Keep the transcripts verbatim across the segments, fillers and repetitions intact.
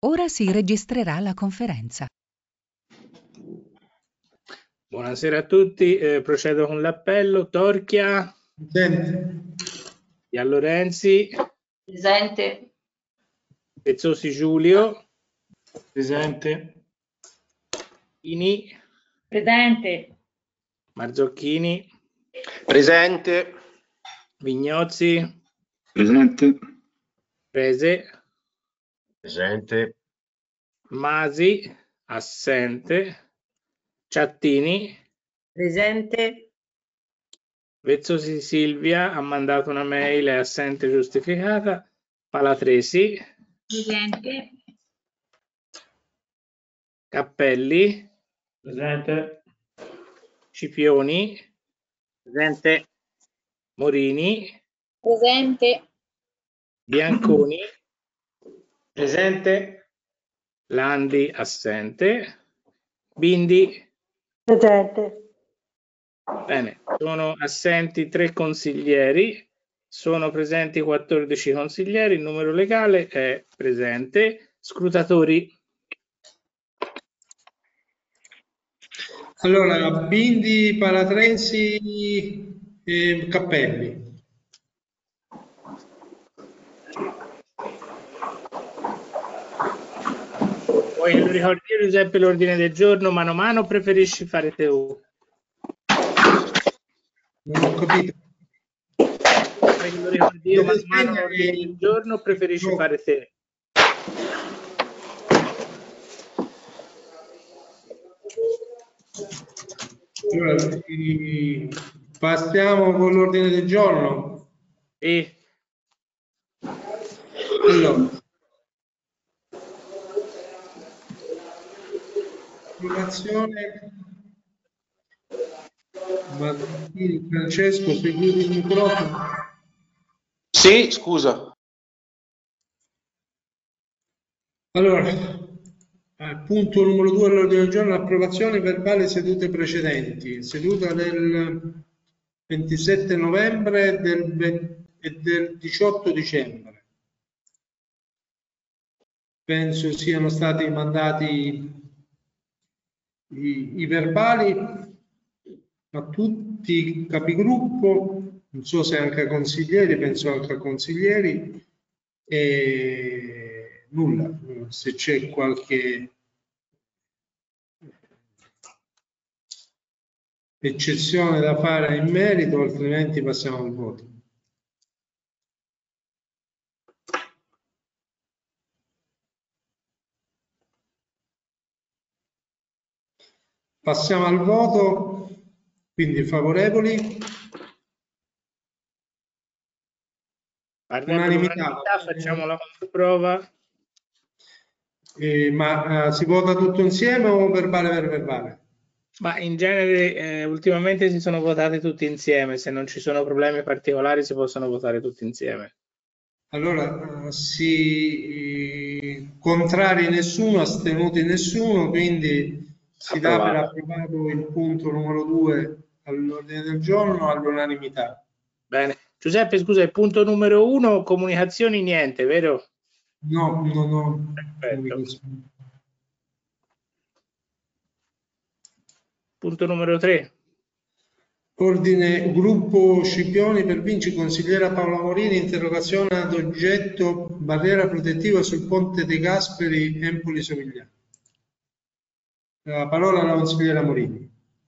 Ora si registrerà la conferenza. Buonasera a tutti, eh, procedo con l'appello. Torchia. Presente. Lorenzi. Presente. Pezzosi Giulio. Presente. Ini. Presente. Marzocchini. Presente. Vignozzi. Presente. Prese. Presente. Masi. Assente. Ciattini. Presente. Vezzosi Silvia ha mandato una mail, è assente giustificata. Palatresi. Presente. Cappelli. Presente. Scipioni. Presente. Morini. Presente. Bianconi. Presente. Landi assente. Bindi. Presente. Bene, sono assenti tre consiglieri, sono presenti quattordici consiglieri, il numero legale è presente. Scrutatori. Allora, Bindi, Palatrensi e Cappelli. Poi lo ricordi Giuseppe l'ordine del giorno mano a mano o preferisci fare te? Non ho capito. Poi lo ricordi io mano a mano l'ordine del giorno o preferisci no. fare te? Allora, passiamo con l'ordine del giorno. E Allora, approvazione. Martini, Francesco, seguite il microfono. Sì, scusa. Allora, eh, punto numero due all'ordine del giorno, approvazione verbale sedute precedenti, seduta del ventisette novembre del ve- e del diciotto dicembre. Penso siano stati mandati i, i verbali a tutti i capigruppo, non so se anche ai consiglieri, penso anche ai consiglieri, e nulla, se c'è qualche eccezione da fare in merito, altrimenti passiamo al voto. Passiamo al voto, quindi favorevoli. Unanimità. Facciamo la prova. Eh, ma eh, si vota tutto insieme o verbale per verbale? Ma in genere eh, ultimamente si sono votati tutti insieme, se non ci sono problemi particolari si possono votare tutti insieme. Allora, eh, si contrari nessuno, astenuti nessuno, quindi si dà per approvato il punto numero due all'ordine del giorno all'unanimità. Bene. Giuseppe, scusa, il punto numero uno, comunicazioni, niente, vero? No, no, no. Perfetto. Punto numero tre. Ordine gruppo Scipioni per Vinci, consigliera Paola Morini, interrogazione ad oggetto barriera protettiva sul ponte dei Gasperi, Empoli Sovigliano. La parola alla consigliera Morini.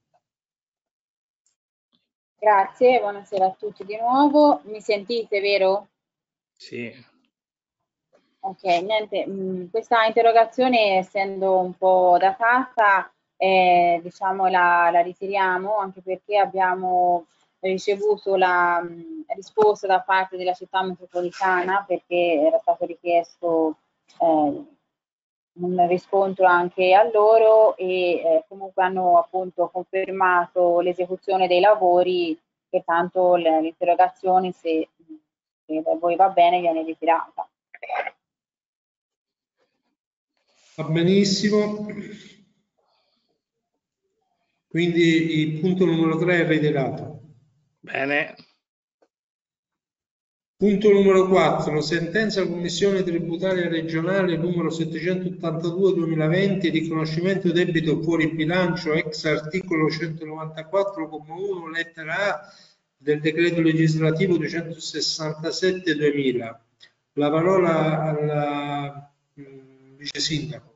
Grazie, buonasera a tutti di nuovo. Mi sentite, vero? Sì. Ok, niente, mh, questa interrogazione, essendo un po' datata, eh, diciamo la, la ritiriamo, anche perché abbiamo ricevuto la mh, risposta da parte della città metropolitana, perché era stato richiesto eh, un riscontro anche a loro e eh, comunque hanno appunto confermato l'esecuzione dei lavori, pertanto l'interrogazione, se, se a voi va bene, viene ritirata. Va benissimo. Quindi il punto numero tre è ritirato. Bene. Punto numero quattro. Sentenza Commissione Tributaria Regionale numero settecentottantadue duemilaventi, riconoscimento debito fuori bilancio ex articolo centonovantaquattro comma uno lettera A del decreto legislativo duecentosessantasette duemila. La parola al mm, vice sindaco.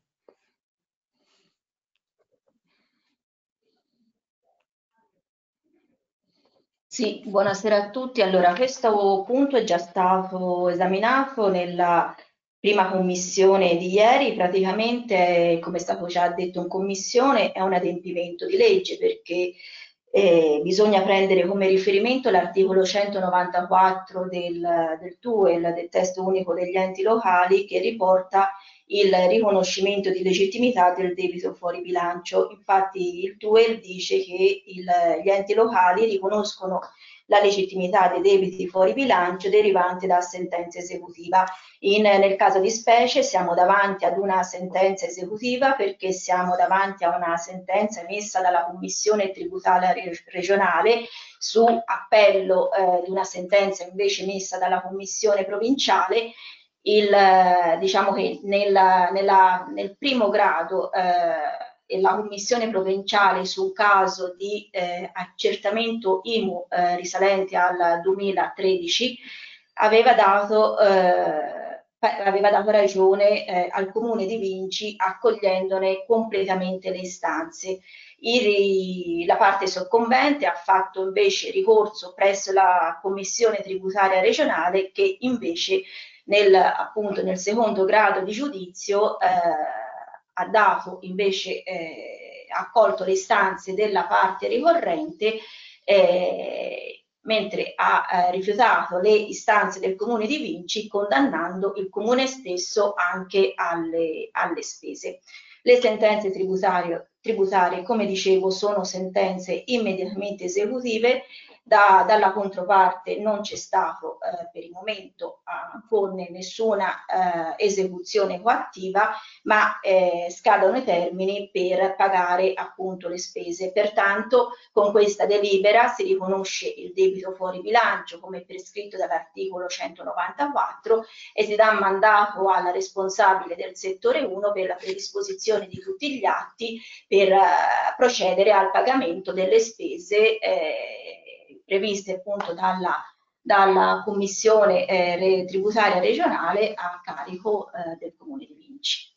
Sì, buonasera a tutti. Allora, questo punto è già stato esaminato nella prima commissione di ieri. Praticamente, come è stato già detto in commissione, è un adempimento di legge perché eh, bisogna prendere come riferimento l'articolo centonovantaquattro del, del T U E L, del testo unico degli enti locali, che riporta il riconoscimento di legittimità del debito fuori bilancio. Infatti il T U E L dice che il, gli enti locali riconoscono la legittimità dei debiti fuori bilancio derivanti da sentenza esecutiva. In, nel caso di specie siamo davanti ad una sentenza esecutiva perché siamo davanti a una sentenza emessa dalla Commissione Tributaria Regionale su appello eh, di una sentenza invece emessa dalla Commissione Provinciale. Il, diciamo che nella, nella, nel primo grado eh, la Commissione Provinciale su un caso di eh, accertamento I M U eh, risalente al duemilatredici aveva dato, eh, aveva dato ragione eh, al Comune di Vinci accogliendone completamente le istanze. I, la parte soccombente ha fatto invece ricorso presso la Commissione Tributaria Regionale che invece nel, appunto, nel secondo grado di giudizio eh, ha dato invece eh, ha accolto le istanze della parte ricorrente eh, mentre ha eh, rifiutato le istanze del Comune di Vinci, condannando il Comune stesso anche alle, alle spese. Le sentenze tributarie, tributarie, come dicevo, sono sentenze immediatamente esecutive. Da, dalla controparte non c'è stato eh, per il momento a porne nessuna eh, esecuzione coattiva, ma eh, scadono i termini per pagare appunto le spese. Pertanto con questa delibera si riconosce il debito fuori bilancio come prescritto dall'articolo centonovantaquattro e si dà mandato alla responsabile del settore uno per la predisposizione di tutti gli atti per eh, procedere al pagamento delle spese eh, previste appunto dalla, dalla Commissione eh, Tributaria Regionale a carico eh, del Comune di Vinci.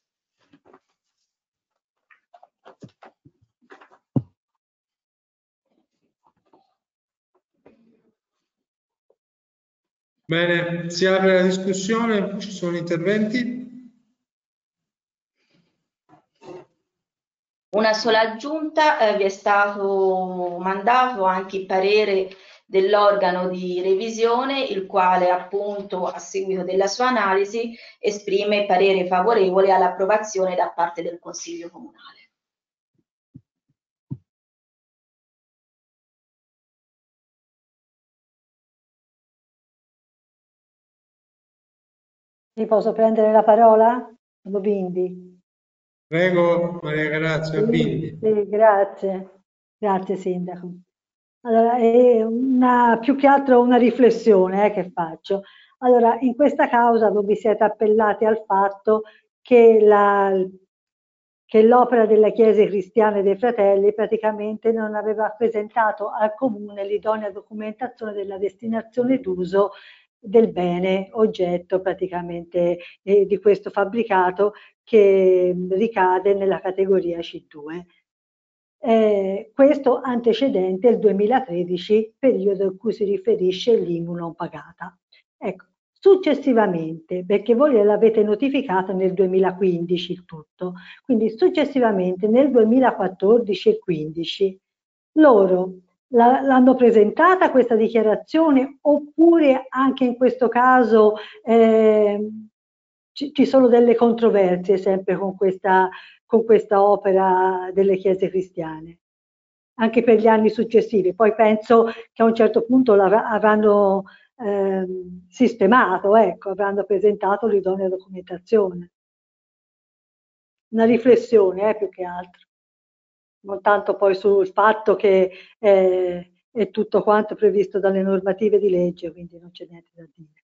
Bene, si apre la discussione, ci sono interventi? Una sola aggiunta, eh, vi è stato mandato anche il parere dell'organo di revisione, il quale appunto a seguito della sua analisi esprime parere favorevole all'approvazione da parte del Consiglio Comunale. Mi posso prendere la parola? Bindi. Prego, Maria Grazia Bindi. Sì, sì, grazie, grazie Sindaco. Allora, è una, più che altro una riflessione eh, che faccio. Allora, in questa causa voi vi siete appellati al fatto che la, che l'opera delle chiese cristiane dei fratelli praticamente non aveva presentato al comune l'idonea documentazione della destinazione d'uso del bene oggetto praticamente eh, di questo fabbricato che ricade nella categoria C due. Eh, questo antecedente il duemilatredici, periodo in cui si riferisce l'I M U non pagata. Ecco, successivamente, perché voi l'avete notificato nel duemilaquindici il tutto, quindi successivamente nel duemilaquattordici e quindici loro l'hanno presentata questa dichiarazione oppure anche in questo caso eh, ci, ci sono delle controversie sempre con questa, con questa opera delle chiese cristiane, anche per gli anni successivi. Poi penso che a un certo punto avranno eh, sistemato, ecco, avranno presentato l'idonea documentazione. Una riflessione, eh, più che altro. Non tanto poi sul fatto che eh, è tutto quanto previsto dalle normative di legge, quindi non c'è niente da dire.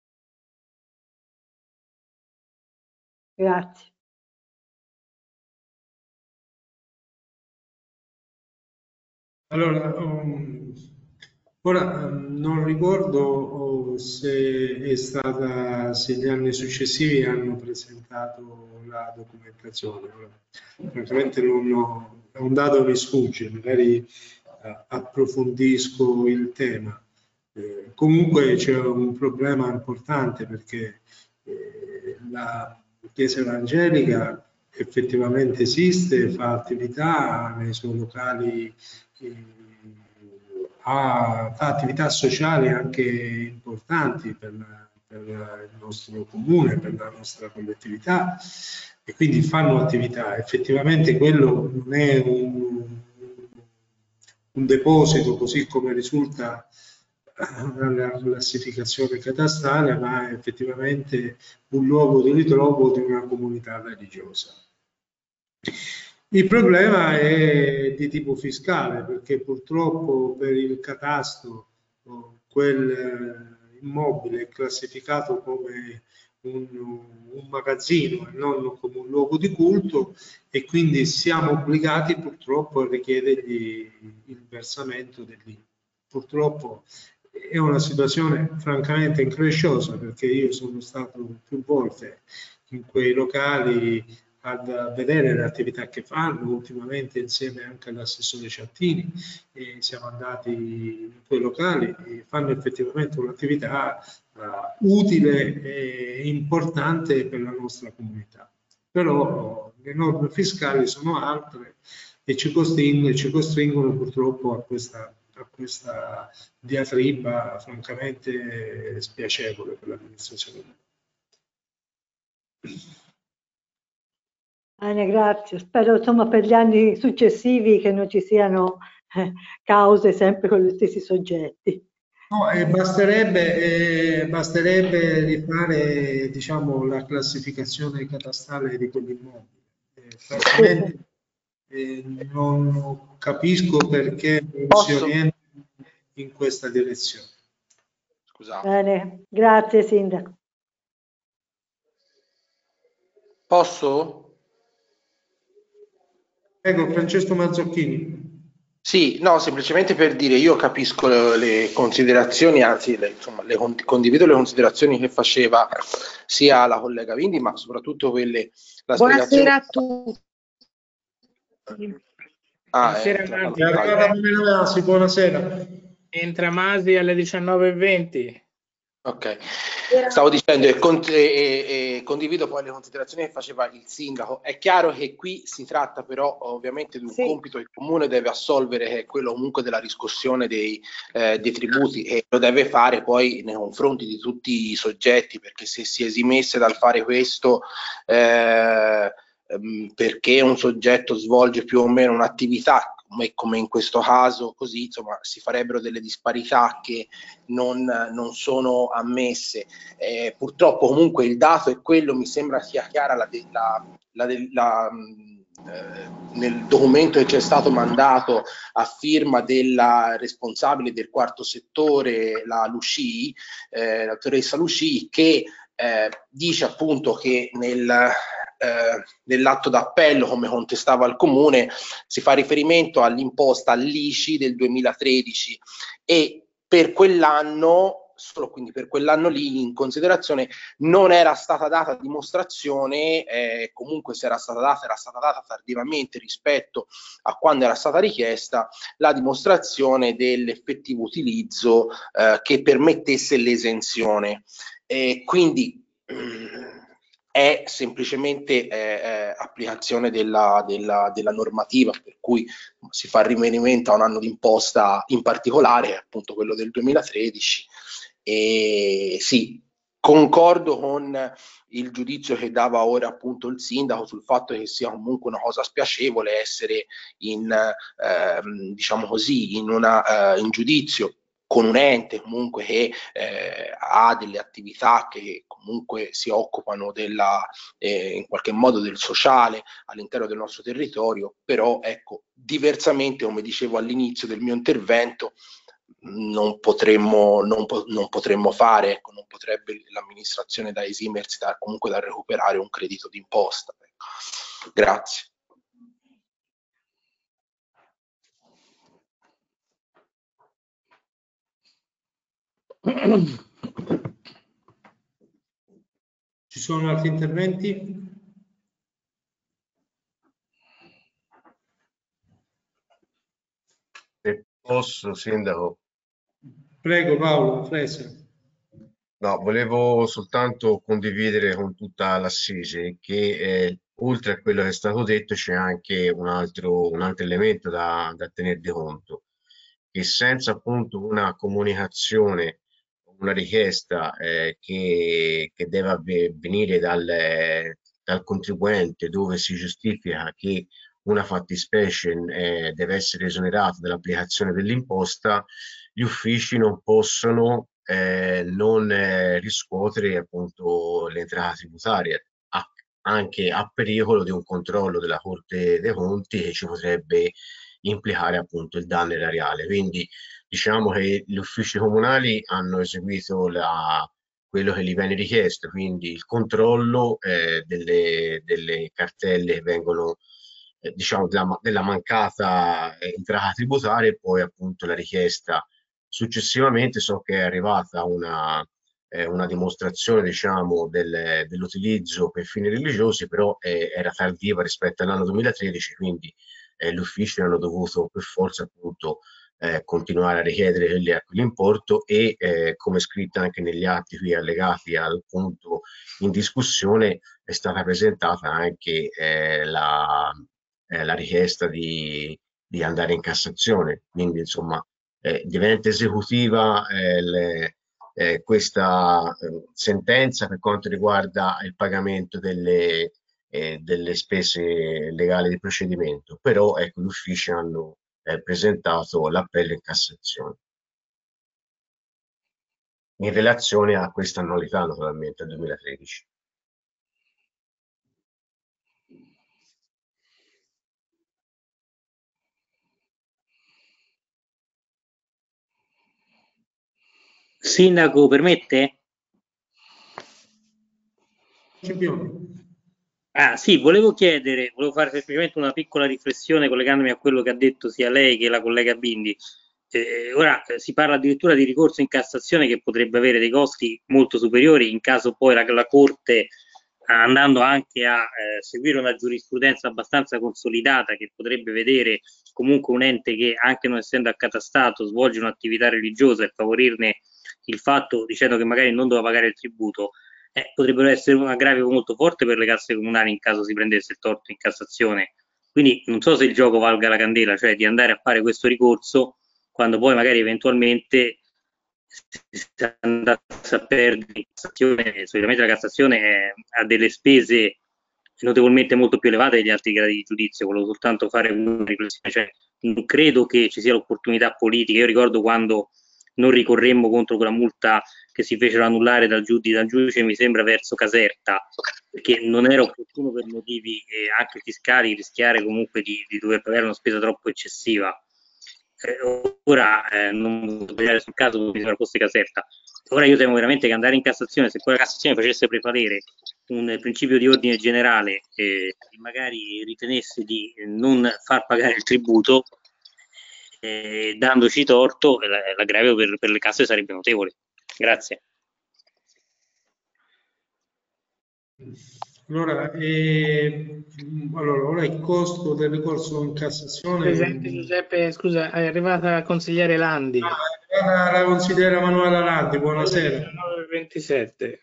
Grazie. Allora, um, ora um, non ricordo oh, se è stata, se gli anni successivi hanno presentato la documentazione. Ora, francamente non ho, è un dato che mi sfugge, magari uh, approfondisco il tema. Eh, comunque c'è un problema importante perché eh, la Chiesa Evangelica effettivamente esiste, fa attività nei suoi locali, eh, ha, fa attività sociali anche importanti per, la, per il nostro comune, per la nostra collettività, e quindi fanno attività. Effettivamente quello non è un, un deposito così come risulta dalla classificazione catastale, ma è effettivamente un luogo di ritrovo di una comunità religiosa. Il problema è di tipo fiscale, perché purtroppo per il catasto quel immobile è classificato come un, un magazzino e non come un luogo di culto, e quindi siamo obbligati purtroppo a richiedergli il versamento dell'I V A. Purtroppo è una situazione francamente incresciosa, perché io sono stato più volte in quei locali a vedere le attività che fanno, ultimamente insieme anche all'assessore Ciattini, e siamo andati in quei locali e fanno effettivamente un'attività uh, utile e importante per la nostra comunità. Però le norme fiscali sono altre e ci costringono, ci costringono purtroppo a questa a questa diatriba francamente spiacevole per l'amministrazione. Bene, grazie. Spero insomma per gli anni successivi che non ci siano eh, cause sempre con gli stessi soggetti. No, eh, basterebbe, eh, basterebbe rifare, diciamo, la classificazione catastale di quell'immobile. Eh, francamente, Eh, non capisco perché non si orienta in questa direzione. Scusate. Bene, grazie Sindaco. Posso? Prego, Francesco Mazzocchini. Sì, no, semplicemente per dire, io capisco le, le considerazioni, anzi le, insomma, le, condivido le considerazioni che faceva sia la collega Vindi, ma soprattutto quelle... La Buonasera a tutti. Ah, buonasera, eh, Masi. Buonasera. Entra Masi alle diciannove e venti. Ok, stavo dicendo e, con, e, e condivido poi le considerazioni che faceva il sindaco. È chiaro che qui si tratta però ovviamente di un sì. compito che il comune deve assolvere, che è quello comunque della riscossione dei, eh, dei tributi, e lo deve fare poi nei confronti di tutti i soggetti, perché se si esimesse dal fare questo eh, perché un soggetto svolge più o meno un'attività, come, come in questo caso, così insomma si farebbero delle disparità che non, non sono ammesse. Eh, purtroppo comunque il dato è quello, mi sembra sia chiara la, la, la, la eh, nel documento che ci è stato mandato a firma della responsabile del quarto settore, la Lucii, eh, la dottoressa Lucii, che eh, dice appunto che nel Eh, nell'atto d'appello, come contestava il comune, si fa riferimento all'imposta all'I C I del duemilatredici, e per quell'anno, solo quindi per quell'anno lì, in considerazione non era stata data dimostrazione, eh, comunque se era stata data, era stata data tardivamente rispetto a quando era stata richiesta, la dimostrazione dell'effettivo utilizzo eh, che permettesse l'esenzione. E quindi è semplicemente eh, eh, applicazione della, della, della normativa, per cui si fa riferimento a un anno d'imposta in particolare, appunto quello del duemilatredici. E sì, concordo con il giudizio che dava ora appunto il sindaco sul fatto che sia comunque una cosa spiacevole essere in, eh, diciamo così, in, una, eh, in giudizio con un ente comunque che eh, ha delle attività che comunque si occupano della, eh, in qualche modo del sociale all'interno del nostro territorio, però ecco, diversamente, come dicevo all'inizio del mio intervento, non potremmo, non, po- non potremmo fare, ecco, non potrebbe l'amministrazione da esimersi da, comunque da recuperare un credito d'imposta. Ecco. Grazie. Ci sono altri interventi? Se posso, Sindaco. Prego Paolo, Fresa. No, volevo soltanto condividere con tutta l'Assise che eh, oltre a quello che è stato detto c'è anche un altro, un altro elemento da, da tener di conto, che senza appunto una comunicazione, una richiesta eh, che, che deve avve- venire dal, eh, dal contribuente dove si giustifica che una fattispecie eh, deve essere esonerata dall'applicazione dell'imposta, gli uffici non possono eh, non eh, riscuotere appunto l'entrata tributaria, a- anche a pericolo di un controllo della Corte dei Conti che ci potrebbe implicare appunto il danno erariale. Quindi diciamo che gli uffici comunali hanno eseguito la, quello che gli viene richiesto, quindi il controllo eh, delle, delle cartelle che vengono eh, diciamo della, della mancata eh, entrata tributaria e poi appunto la richiesta. Successivamente so che è arrivata una, eh, una dimostrazione, diciamo, del, dell'utilizzo per fini religiosi, però eh, era tardiva rispetto all'anno duemilatredici, quindi eh, gli uffici hanno dovuto per forza appunto eh, continuare a richiedere quelli- quell'importo e eh, come scritto anche negli atti qui allegati al punto in discussione è stata presentata anche eh, la, eh, la richiesta di, di andare in Cassazione, quindi insomma eh, diventa esecutiva eh, le- eh, questa eh, sentenza per quanto riguarda il pagamento delle, eh, delle spese legali di procedimento, però ecco, gli uffici hanno eh, presentato l'appello in Cassazione in relazione a questa annualità naturalmente al duemilatredici. Sindaco, permette? Scipioni. Ah, sì, volevo chiedere, volevo fare semplicemente una piccola riflessione collegandomi a quello che ha detto sia lei che la collega Bindi. Eh, ora eh, si parla addirittura di ricorso in Cassazione che potrebbe avere dei costi molto superiori in caso poi la, la Corte, andando anche a eh, seguire una giurisprudenza abbastanza consolidata che potrebbe vedere comunque un ente che, anche non essendo accatastato, svolge un'attività religiosa e favorirne il fatto dicendo che magari non doveva pagare il tributo. Eh, potrebbero essere un aggravio molto forte per le casse comunali in caso si prendesse il torto in Cassazione. Quindi non so se il gioco valga la candela, cioè di andare a fare questo ricorso quando poi magari eventualmente si andasse a perdere in Cassazione. Solitamente la Cassazione è, ha delle spese notevolmente molto più elevate degli altri gradi di giudizio. Volevo soltanto fare una riflessione, cioè, non credo che ci sia l'opportunità politica. Io ricordo quando non ricorremmo contro quella multa che si fecero annullare dal giudice, dal giudice mi sembra verso Caserta, perché non era opportuno per motivi eh, anche fiscali rischiare comunque di, di dover pagare una spesa troppo eccessiva. Eh, ora eh, non posso vedere sul caso mi sembra fosse Caserta. Ora io temo veramente che andare in Cassazione, se poi la Cassazione facesse prevalere un principio di ordine generale eh, e magari ritenesse di non far pagare il tributo, eh, dandoci torto, l'aggravio per, per le casse sarebbe notevole. Grazie. Allora, eh, allora, ora il costo del ricorso in Cassazione... Presidente Giuseppe, scusa, è arrivata la consigliere Landi. Ah, è arrivata la consigliera Manuela Landi, buonasera. nove e ventisette.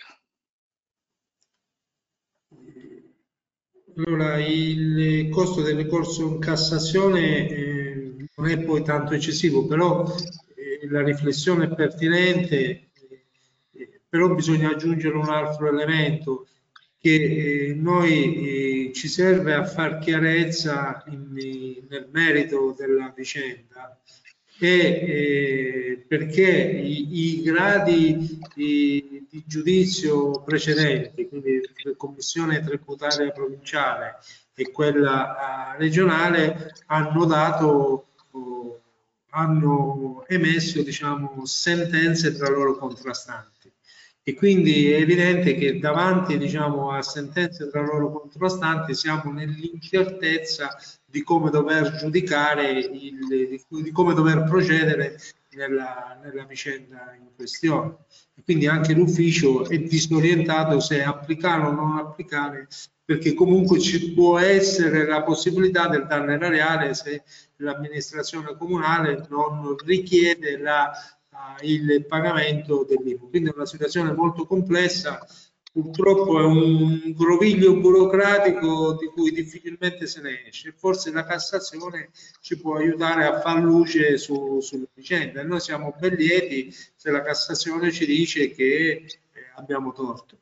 Allora, il costo del ricorso in Cassazione eh, non è poi tanto eccessivo, però eh, la riflessione è pertinente, eh, però bisogna aggiungere un altro elemento che eh, noi eh, ci serve a far chiarezza in, nel merito della vicenda e eh, perché i, i gradi di, di giudizio precedenti, quindi la commissione tributaria provinciale e quella uh, regionale, hanno dato uh, hanno emesso, diciamo, sentenze tra loro contrastanti, e quindi è evidente che davanti, diciamo, a sentenze tra loro contrastanti siamo nell'incertezza di come dover giudicare, il, di, di come dover procedere nella, nella vicenda in questione. E quindi anche l'ufficio è disorientato se applicare o non applicare, perché comunque ci può essere la possibilità del danno erariale se l'amministrazione comunale non richiede la, uh, il pagamento dell'I M U. Quindi è una situazione molto complessa, purtroppo è un groviglio burocratico di cui difficilmente se ne esce. Forse la Cassazione ci può aiutare a far luce su, sulla vicenda, e noi siamo ben lieti se la Cassazione ci dice che eh, abbiamo torto,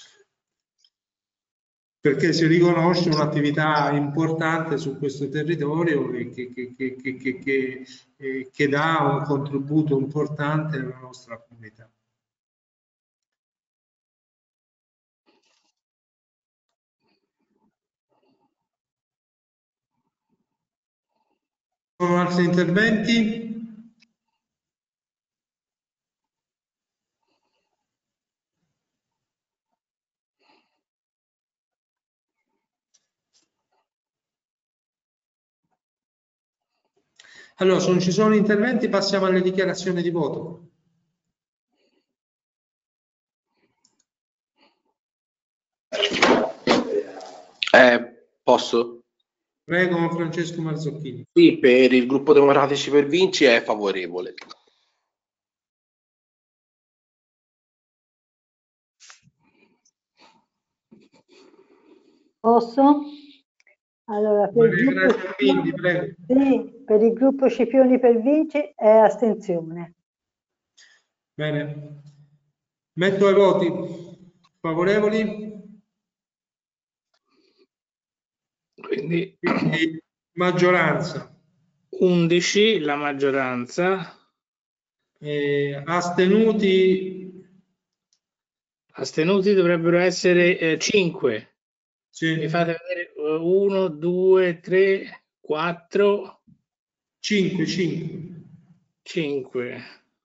perché si riconosce un'attività importante su questo territorio e che, che, che, che, che, che, eh, che dà un contributo importante alla nostra comunità. Ci sono altri interventi? Allora, se non ci sono interventi, passiamo alle dichiarazioni di voto. Eh, posso? Prego, Francesco Marzocchini. Sì, per il gruppo Democratici per Vinci è favorevole. Posso? Allora, per il, gruppo Quindi, prego. sì, per il gruppo Scipioni per Vinci è astensione. Bene. Metto ai voti. Favorevoli? Quindi, Quindi maggioranza. undici la maggioranza. Eh, astenuti? Astenuti dovrebbero essere eh, cinque. Sì. Mi fate vedere uno, due, tre, quattro, cinque, cinque. cinque.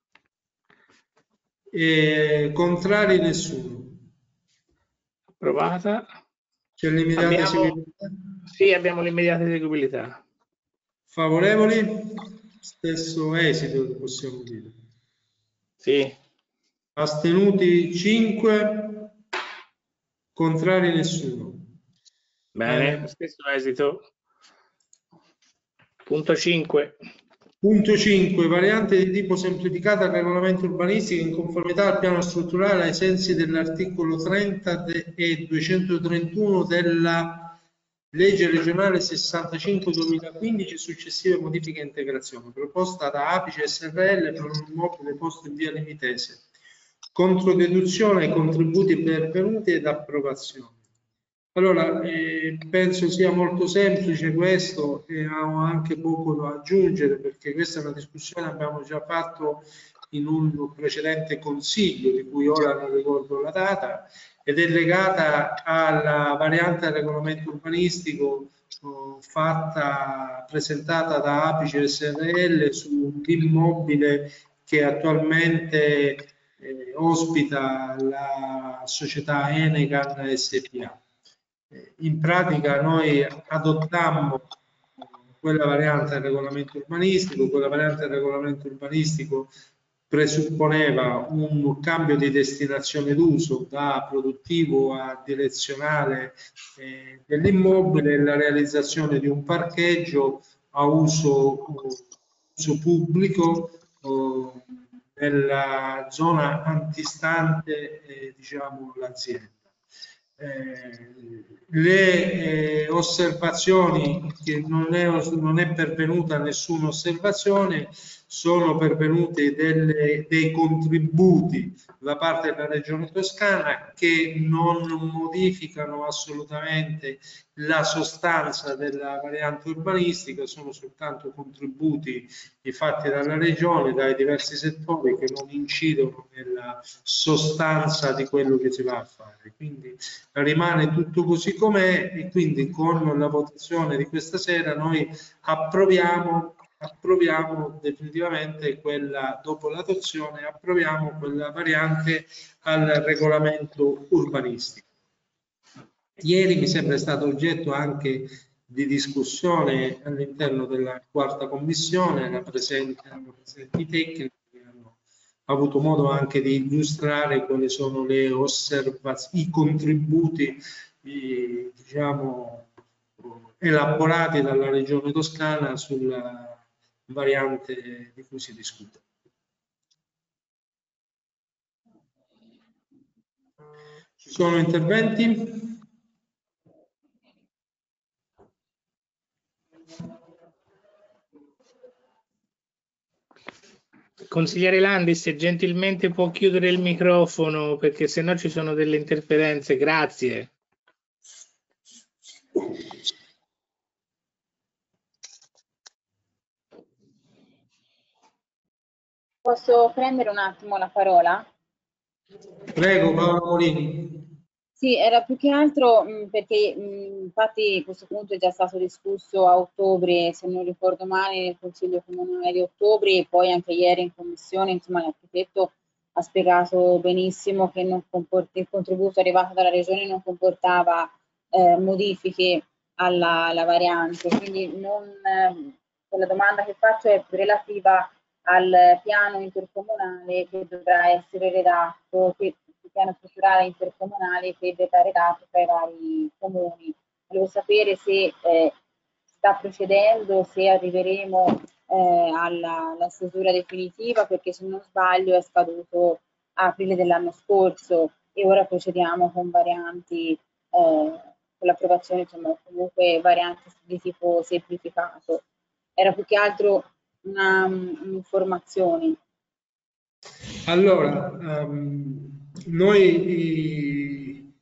E contrari nessuno. Approvata. C'è l'immediata Abbiamo, eseguibilità? sì, abbiamo l'immediata eseguibilità. Favorevoli? Stesso esito, possiamo dire. Sì. Astenuti cinque, contrari nessuno. Bene, Bene. stesso esito. Punto cinque. Punto cinque. Variante di tipo semplificata al regolamento urbanistico in conformità al piano strutturale ai sensi dell'articolo trenta e duecentotrentuno della legge regionale sessantacinque duemilaquindici, successive modifiche e integrazioni, proposta da Apice S R L per un immobile posto in via Limitese. Controdeduzione ai contributi pervenuti ed approvazione. Allora, eh, penso sia molto semplice questo e ho anche poco da aggiungere, perché questa è una discussione che abbiamo già fatto in un precedente consiglio, di cui ora non ricordo la data, ed è legata alla variante del regolamento urbanistico oh, fatta, presentata da Apice S R L su un immobile che attualmente eh, ospita la società Enegan S P A. In pratica noi adottammo quella variante del regolamento urbanistico, quella variante del regolamento urbanistico presupponeva un cambio di destinazione d'uso da produttivo a direzionale eh, dell'immobile e la realizzazione di un parcheggio a uso, uso pubblico eh, nella zona antistante eh, diciamo, l'azienda. Eh, le eh, osservazioni, che non è, non è pervenuta nessuna osservazione, sono pervenuti delle, dei contributi da parte della Regione Toscana che non modificano assolutamente la sostanza della variante urbanistica, sono soltanto contributi fatti dalla Regione, dai diversi settori, che non incidono nella sostanza di quello che si va a fare. Quindi rimane tutto così com'è e quindi con la votazione di questa sera noi approviamo approviamo definitivamente quella, dopo l'adozione, approviamo quella variante al regolamento urbanistico. Ieri mi sembra stato oggetto anche di discussione all'interno della quarta commissione, la presenza di tecnici che hanno avuto modo anche di illustrare quali sono le osservazioni, i contributi, i, diciamo, elaborati dalla Regione Toscana sulla variante di cui si discute. Ci sono interventi? Consigliere Landi, se gentilmente può chiudere il microfono perché sennò ci sono delle interferenze, grazie. Posso prendere un attimo la parola? Prego, Paolo Morini. Sì, era più che altro mh, perché mh, infatti questo punto è già stato discusso a ottobre, se non ricordo male, nel Consiglio Comunale di ottobre e poi anche ieri in Commissione, insomma l'architetto ha spiegato benissimo che non il contributo arrivato dalla Regione non comportava eh, modifiche alla, alla variante, quindi non, eh, la domanda che faccio è relativa al piano intercomunale che dovrà essere redatto, che, il piano strutturale intercomunale che verrà redatto tra i vari comuni. Volevo sapere se eh, sta procedendo, se arriveremo eh, alla, alla stesura definitiva, perché se non sbaglio è scaduto a aprile dell'anno scorso e ora procediamo con varianti, eh, con l'approvazione, insomma, comunque varianti di tipo semplificato. Era più che altro un'informazione. Allora, um, noi i,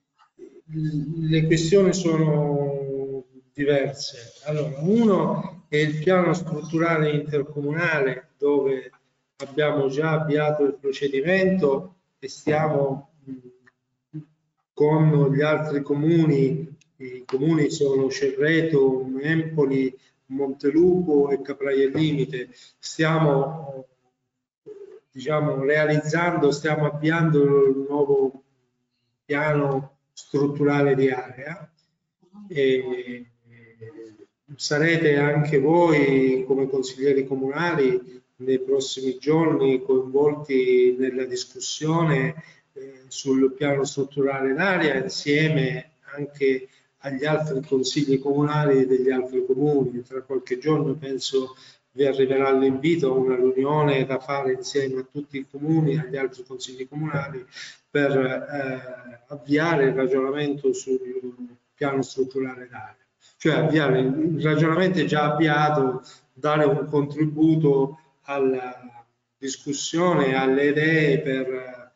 le questioni sono diverse. Allora, uno è il piano strutturale intercomunale dove abbiamo già avviato il procedimento e stiamo mh, con gli altri comuni, i comuni sono Cerreto, Empoli, Montelupo e Capraia Limite, stiamo diciamo realizzando, stiamo avviando il nuovo piano strutturale di area e sarete anche voi come consiglieri comunali nei prossimi giorni coinvolti nella discussione eh, sul piano strutturale d'area insieme anche agli altri consigli comunali degli altri comuni. Tra qualche giorno penso vi arriverà l'invito a una riunione da fare insieme a tutti i comuni e agli altri consigli comunali per eh, avviare il ragionamento sul piano strutturale d'area. Cioè avviare il ragionamento è già avviato, dare un contributo alla discussione, alle idee per,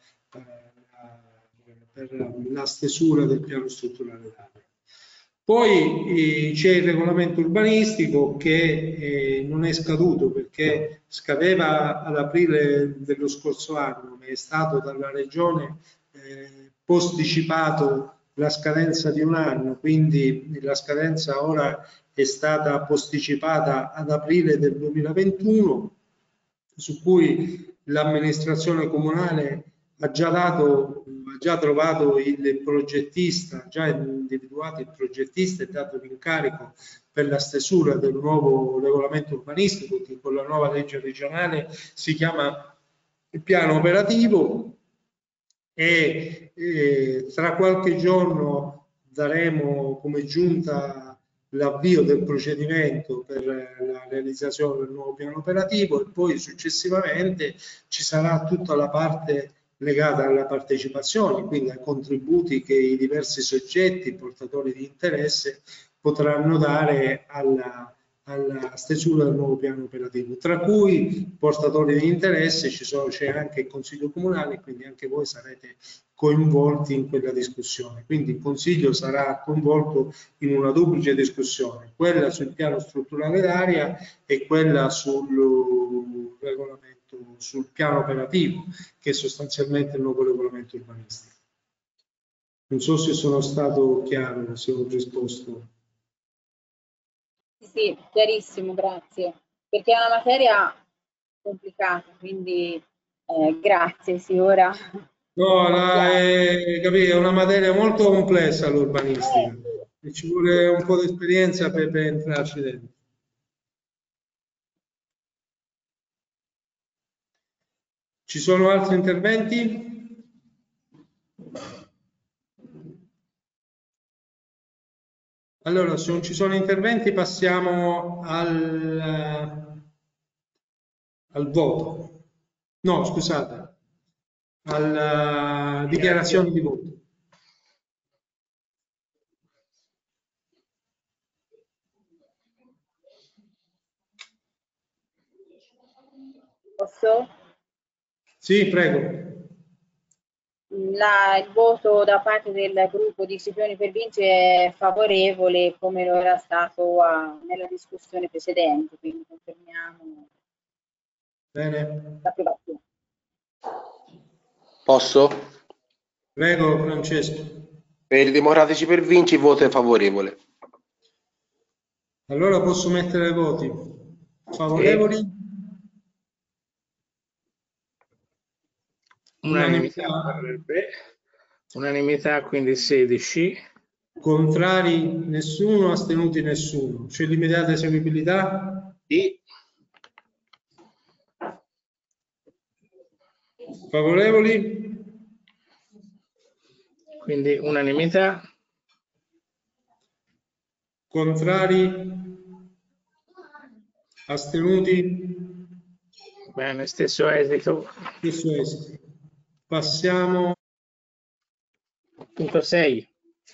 eh, per la stesura del piano strutturale d'area. Poi eh, c'è il regolamento urbanistico che eh, non è scaduto perché scadeva ad aprile dello scorso anno, ma è stato dalla Regione eh, posticipato la scadenza di un anno, quindi la scadenza ora è stata posticipata ad aprile del duemilaventuno, su cui l'amministrazione comunale ha già dato, ha già trovato il progettista, già individuato il progettista e dato l'incarico per la stesura del nuovo regolamento urbanistico che con la nuova legge regionale si chiama il piano operativo e eh, tra qualche giorno daremo come giunta l'avvio del procedimento per la realizzazione del nuovo piano operativo e poi successivamente ci sarà tutta la parte legata alla partecipazione, quindi ai contributi che i diversi soggetti portatori di interesse potranno dare alla alla stesura del nuovo piano operativo, tra cui portatori di interesse, c'è anche il Consiglio Comunale, quindi anche voi sarete coinvolti in quella discussione. Quindi il Consiglio sarà coinvolto in una duplice discussione, quella sul piano strutturale d'area e quella sul regolamento, sul piano operativo, che è sostanzialmente il nuovo regolamento urbanistico. Non so se sono stato chiaro, se ho risposto. Sì, chiarissimo, grazie. Perché è una materia complicata, quindi eh, grazie, sì, ora... No, la, è, capito, è una materia molto complessa l'urbanistica e ci vuole un po' di esperienza per, per entrarci dentro. Ci sono altri interventi? Allora, se non ci sono interventi passiamo al, al voto. No, scusate, alla dichiarazione di voto. Posso? Sì, prego. La, il voto da parte del gruppo di Scipioni per Vinci è favorevole, come lo era stato a, nella discussione precedente, quindi confermiamo l'approvazione. Posso? Prego, Francesco. Per i Democratici per Vinci il voto è favorevole. Allora posso mettere i voti. Favorevoli? Sì. Unanimità, parrebbe. Unanimità, quindi sedici. Contrari nessuno, astenuti nessuno. C'è limitata eseguibilità? Sì. Favorevoli? Quindi unanimità. Contrari? Astenuti? Bene, stesso esito. Stesso esito. Passiamo punto sei.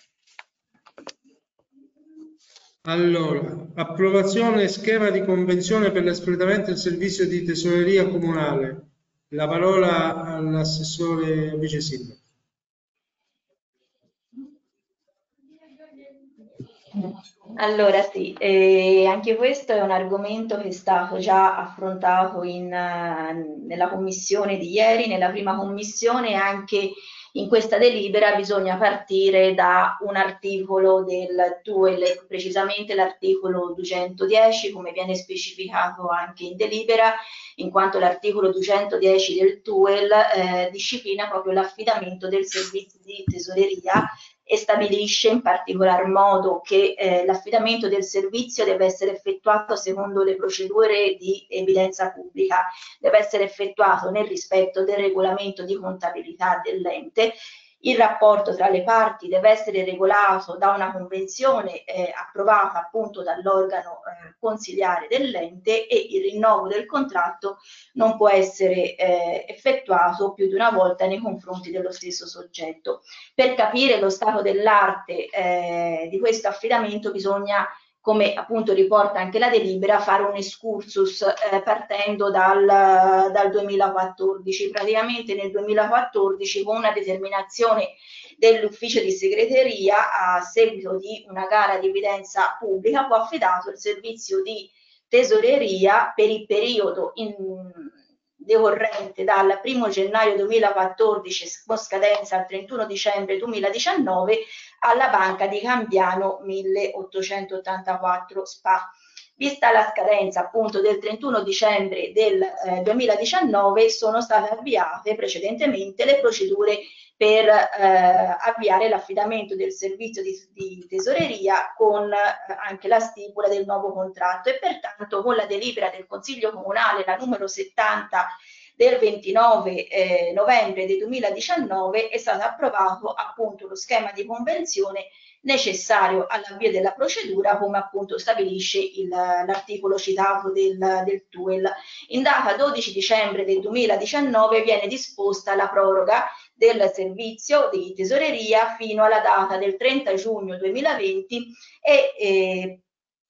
Allora, approvazione schema di convenzione per l'espletamento del servizio di tesoreria comunale. La parola all'assessore vice sindaco. Allora sì, eh, anche questo è un argomento che è stato già affrontato in, uh, nella commissione di ieri, nella prima commissione, anche in questa delibera bisogna partire da un articolo del T U E L, precisamente l'articolo duecentodieci, come viene specificato anche in delibera, in quanto l'articolo duecentodieci del T U E L eh, disciplina proprio l'affidamento del servizio di tesoreria e stabilisce in particolar modo che eh, l'affidamento del servizio deve essere effettuato secondo le procedure di evidenza pubblica, deve essere effettuato nel rispetto del regolamento di contabilità dell'ente. Il rapporto tra le parti deve essere regolato da una convenzione eh, approvata appunto dall'organo eh, consiliare dell'ente e il rinnovo del contratto non può essere eh, effettuato più di una volta nei confronti dello stesso soggetto. Per capire lo stato dell'arte eh, di questo affidamento bisogna, come appunto riporta anche la delibera, fare un excursus eh, partendo dal, dal duemilaquattordici. Praticamente nel duemilaquattordici, con una determinazione dell'ufficio di segreteria, a seguito di una gara di evidenza pubblica, fu affidato il servizio di tesoreria per il periodo in, decorrente dal primo gennaio duemilaquattordici con scadenza al trentuno dicembre duemiladiciannove alla Banca di Cambiano milleottocentottantaquattro S P A. Vista la scadenza appunto del trentuno dicembre del eh, duemiladiciannove, sono state avviate precedentemente le procedure per eh, avviare l'affidamento del servizio di, di tesoreria con eh, anche la stipula del nuovo contratto e pertanto con la delibera del Consiglio Comunale, la numero settanta del ventinove eh, novembre del duemiladiciannove, è stato approvato appunto lo schema di convenzione necessario all'avvio della procedura, come appunto stabilisce l'articolo citato del, del T U E L. In data dodici dicembre del duemiladiciannove viene disposta la proroga del servizio di tesoreria fino alla data del trenta giugno duemilaventi e eh,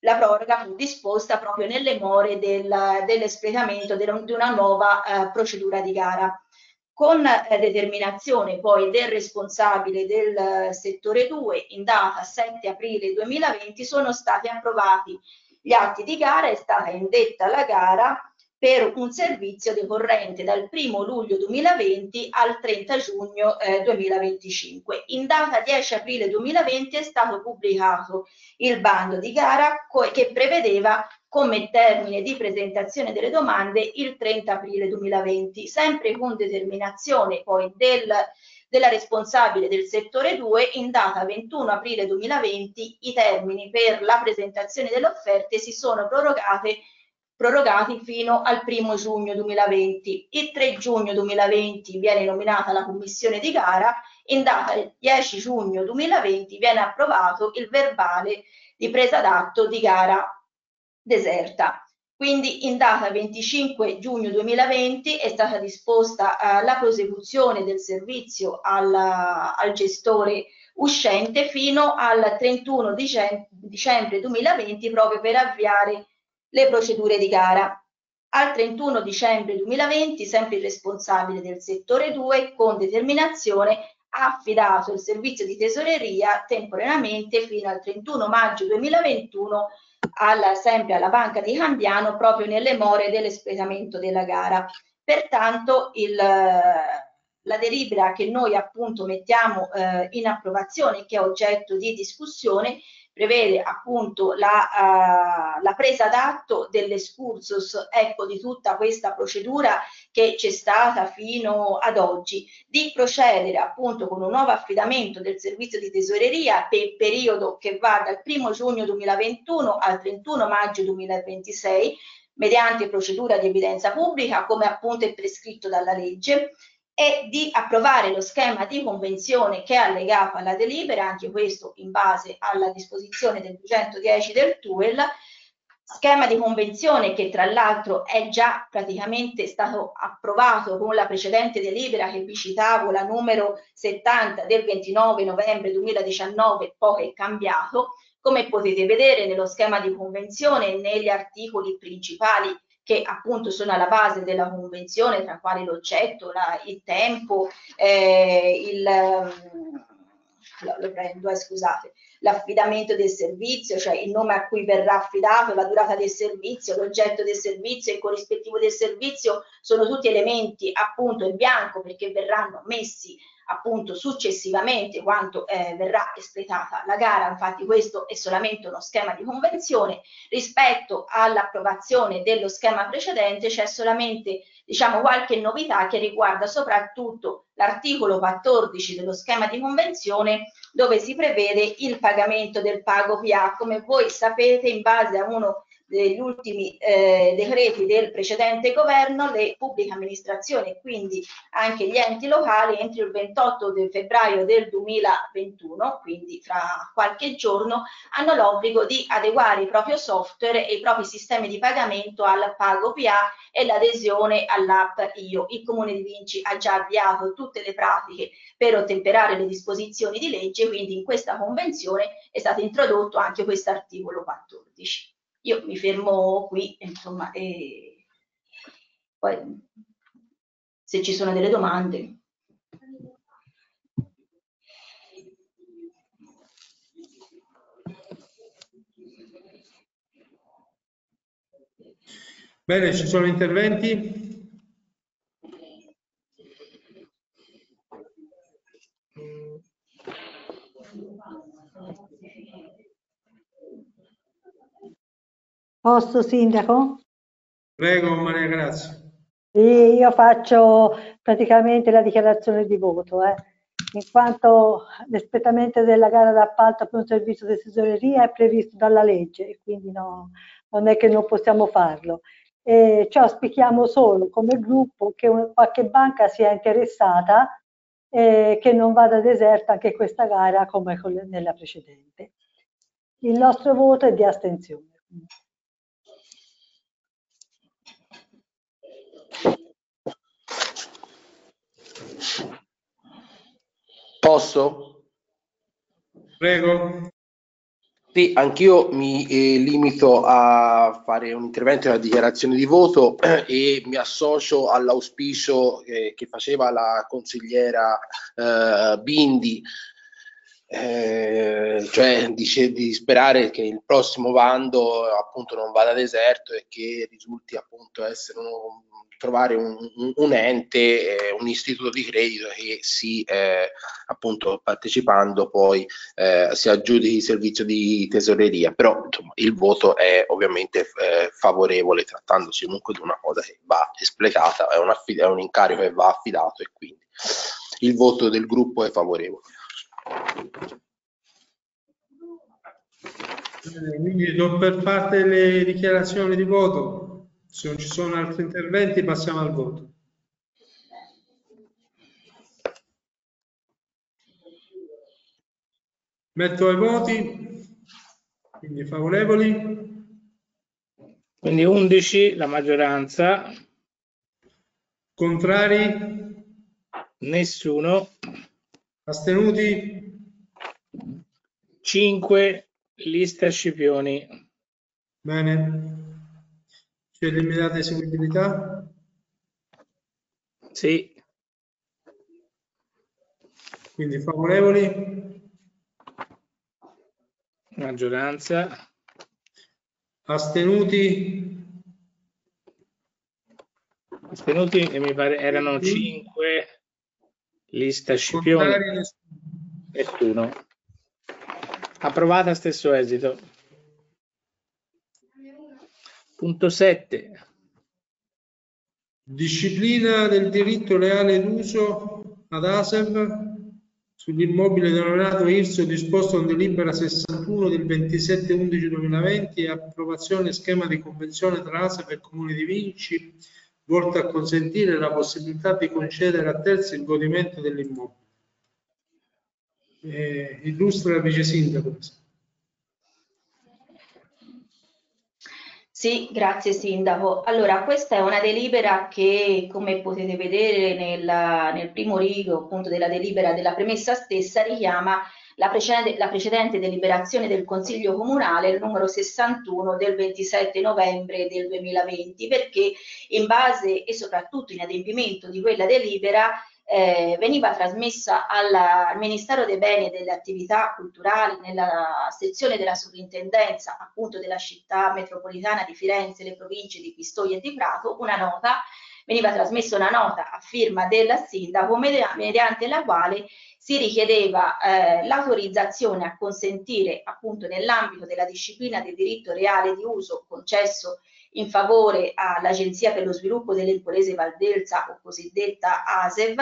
la proroga fu disposta proprio nelle more del, dell'espletamento di una nuova eh, procedura di gara. Con eh, determinazione poi del responsabile del eh, settore due, in data sette aprile duemilaventi, sono stati approvati gli atti di gara, è stata indetta la gara per un servizio decorrente dal primo luglio duemilaventi al trenta giugno eh, duemilaventicinque. In data dieci aprile duemilaventi è stato pubblicato il bando di gara che prevedeva come termine di presentazione delle domande il trenta aprile duemilaventi, sempre con determinazione poi del, della responsabile del settore due. In data ventuno aprile duemilaventi i termini per la presentazione delle offerte si sono prorogate prorogati fino al primo giugno duemilaventi. Il tre giugno duemilaventi viene nominata la commissione di gara, in data dieci giugno duemilaventi viene approvato il verbale di presa d'atto di gara deserta. Quindi in data venticinque giugno duemilaventi è stata disposta eh, la prosecuzione del servizio al, al gestore uscente fino al trentuno dicembre duemilaventi, proprio per avviare le procedure di gara. Al trentuno dicembre duemilaventi, sempre il responsabile del settore due, con determinazione, ha affidato il servizio di tesoreria temporaneamente fino al trentuno maggio duemilaventuno alla, sempre alla Banca di Candiano, proprio nelle more dell'espletamento della gara. Pertanto il, la delibera che noi appunto mettiamo eh, in approvazione, che è oggetto di discussione, prevede appunto la, uh, la presa d'atto dell'excursus, ecco, di tutta questa procedura che c'è stata fino ad oggi, di procedere appunto con un nuovo affidamento del servizio di tesoreria per il periodo che va dal primo giugno duemilaventuno al trentuno maggio duemilaventisei, mediante procedura di evidenza pubblica, come appunto è prescritto dalla legge, e di approvare lo schema di convenzione che è allegato alla delibera, anche questo in base alla disposizione del duecentodieci del T U E L, schema di convenzione che tra l'altro è già praticamente stato approvato con la precedente delibera che vi citavo, la numero settanta del ventinove novembre duemiladiciannove, poi è cambiato. Come potete vedere nello schema di convenzione, negli articoli principali che appunto sono alla base della convenzione, tra quali l'oggetto, il tempo, eh, il, lo, lo prendo, eh, scusate, l'affidamento del servizio, cioè il nome a cui verrà affidato, la durata del servizio, l'oggetto del servizio, il corrispettivo del servizio, sono tutti elementi appunto in bianco, perché verranno messi appunto successivamente quando eh, verrà espletata la gara. Infatti questo è solamente uno schema di convenzione. Rispetto all'approvazione dello schema precedente c'è solamente, diciamo, qualche novità che riguarda soprattutto l'articolo quattordici dello schema di convenzione, dove si prevede il pagamento del pago P A. Come voi sapete, in base a uno degli ultimi eh, decreti del precedente governo, le pubbliche amministrazioni e quindi anche gli enti locali entro il ventotto di febbraio del duemilaventuno, quindi fra qualche giorno, hanno l'obbligo di adeguare il proprio software e i propri sistemi di pagamento al pago P A e l'adesione all'app Io. Il Comune di Vinci ha già avviato tutte le pratiche per ottemperare le disposizioni di legge, quindi in questa convenzione è stato introdotto anche questo articolo quattordici. Io mi fermo qui, insomma, e poi se ci sono delle domande. Bene, ci sono interventi? Posso, Sindaco? Prego, Maria Grazia. Sì, io faccio praticamente la dichiarazione di voto, eh, in quanto l'espletamento della gara d'appalto per un servizio di tesoreria è previsto dalla legge e quindi no, non è che non possiamo farlo. E ci auspichiamo solo come gruppo che un, qualche banca sia interessata e che non vada deserta anche questa gara come nella precedente. Il nostro voto è di astensione. Posso? Prego. Sì, anch'io mi eh, limito a fare un intervento e una dichiarazione di voto eh, e mi associo all'auspicio eh, che faceva la consigliera eh, Bindi, eh, cioè di, di sperare che il prossimo bando appunto non vada deserto e che risulti appunto essere uno, trovare un, un, un ente, eh, un istituto di credito che si eh, appunto partecipando poi eh, si aggiudichi il servizio di tesoreria, però insomma, il voto è ovviamente eh, favorevole, trattandosi comunque di una cosa che va espletata, è un, affid- è un incarico che va affidato e quindi il voto del gruppo è favorevole. Quindi do per parte le dichiarazioni di voto. Se non ci sono altri interventi passiamo al voto. Metto ai voti, quindi favorevoli. Quindi undici la maggioranza. Contrari? Nessuno. Astenuti? cinque lista Scipioni. Bene. C'è l'immediata eseguibilità? Sì. Quindi favorevoli? Maggioranza. Astenuti? Astenuti e mi pare erano cinque lista Scipioni. Contrari? Nessuno. Approvata, stesso esito. Punto sette. Disciplina del diritto reale d'uso ad ASEV sull'immobile denominato IRSO disposto con delibera sessantuno del ventisette undici duemilaventi e approvazione schema di convenzione tra ASEV e Comune di Vinci volta a consentire la possibilità di concedere a terzi il godimento dell'immobile. Eh, illustra il vice sindaco. Sì, grazie Sindaco. Allora, questa è una delibera che, come potete vedere nella- nel primo rigo appunto della delibera della premessa stessa, richiama la precedente, la precedente deliberazione del Consiglio Comunale, il numero sessantuno del ventisette novembre del duemilaventi, perché in base e soprattutto in adempimento di quella delibera Eh, veniva trasmessa alla, al Ministero dei Beni e delle Attività Culturali nella sezione della sovrintendenza appunto della città metropolitana di Firenze, le province di Pistoia e di Prato, una nota, veniva trasmessa una nota a firma del sindaco mediante la quale si richiedeva eh, l'autorizzazione a consentire appunto nell'ambito della disciplina del diritto reale di uso concesso in favore all'Agenzia per lo Sviluppo dell'Empolese Valdelsa o cosiddetta ASEV,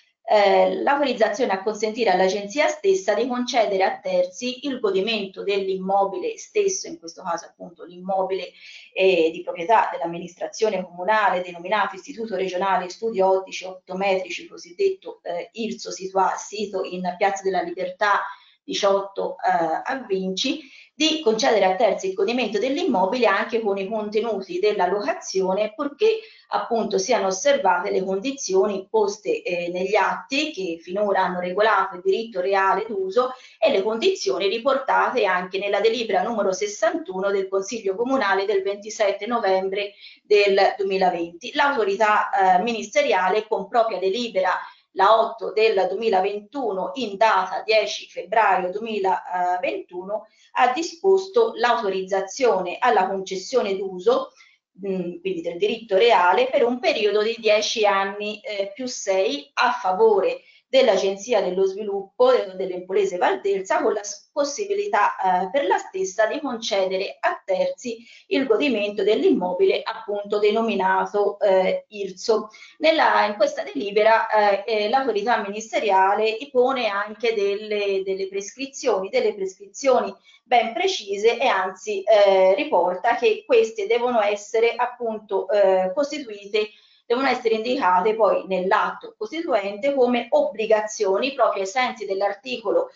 eh, l'autorizzazione a consentire all'Agenzia stessa di concedere a terzi il godimento dell'immobile stesso, in questo caso appunto l'immobile eh, di proprietà dell'amministrazione comunale denominato Istituto Regionale Studi Ottici Optometrici, cosiddetto eh, IRSO, situa- sito in Piazza della Libertà diciotto eh, a Vinci, di concedere a terzi il godimento dell'immobile anche con i contenuti della locazione, purché appunto siano osservate le condizioni poste eh, negli atti che finora hanno regolato il diritto reale d'uso e le condizioni riportate anche nella delibera numero sessantuno del Consiglio Comunale del ventisette novembre del duemilaventi. L'autorità eh, ministeriale con propria delibera la otto del duemilaventuno in data dieci febbraio duemilaventuno ha disposto l'autorizzazione alla concessione d'uso, quindi del diritto reale, per un periodo di dieci anni eh, più sei a favore dell'Agenzia dello Sviluppo dell'Empolese Valdelsa, con la possibilità eh, per la stessa di concedere a terzi il godimento dell'immobile appunto denominato eh, IRSO. Nella, in questa delibera eh, eh, l'autorità ministeriale pone anche delle, delle prescrizioni, delle prescrizioni ben precise e anzi eh, riporta che queste devono essere appunto eh, costituite devono essere indicate poi nell'atto costituente come obbligazioni proprio ai sensi dell'articolo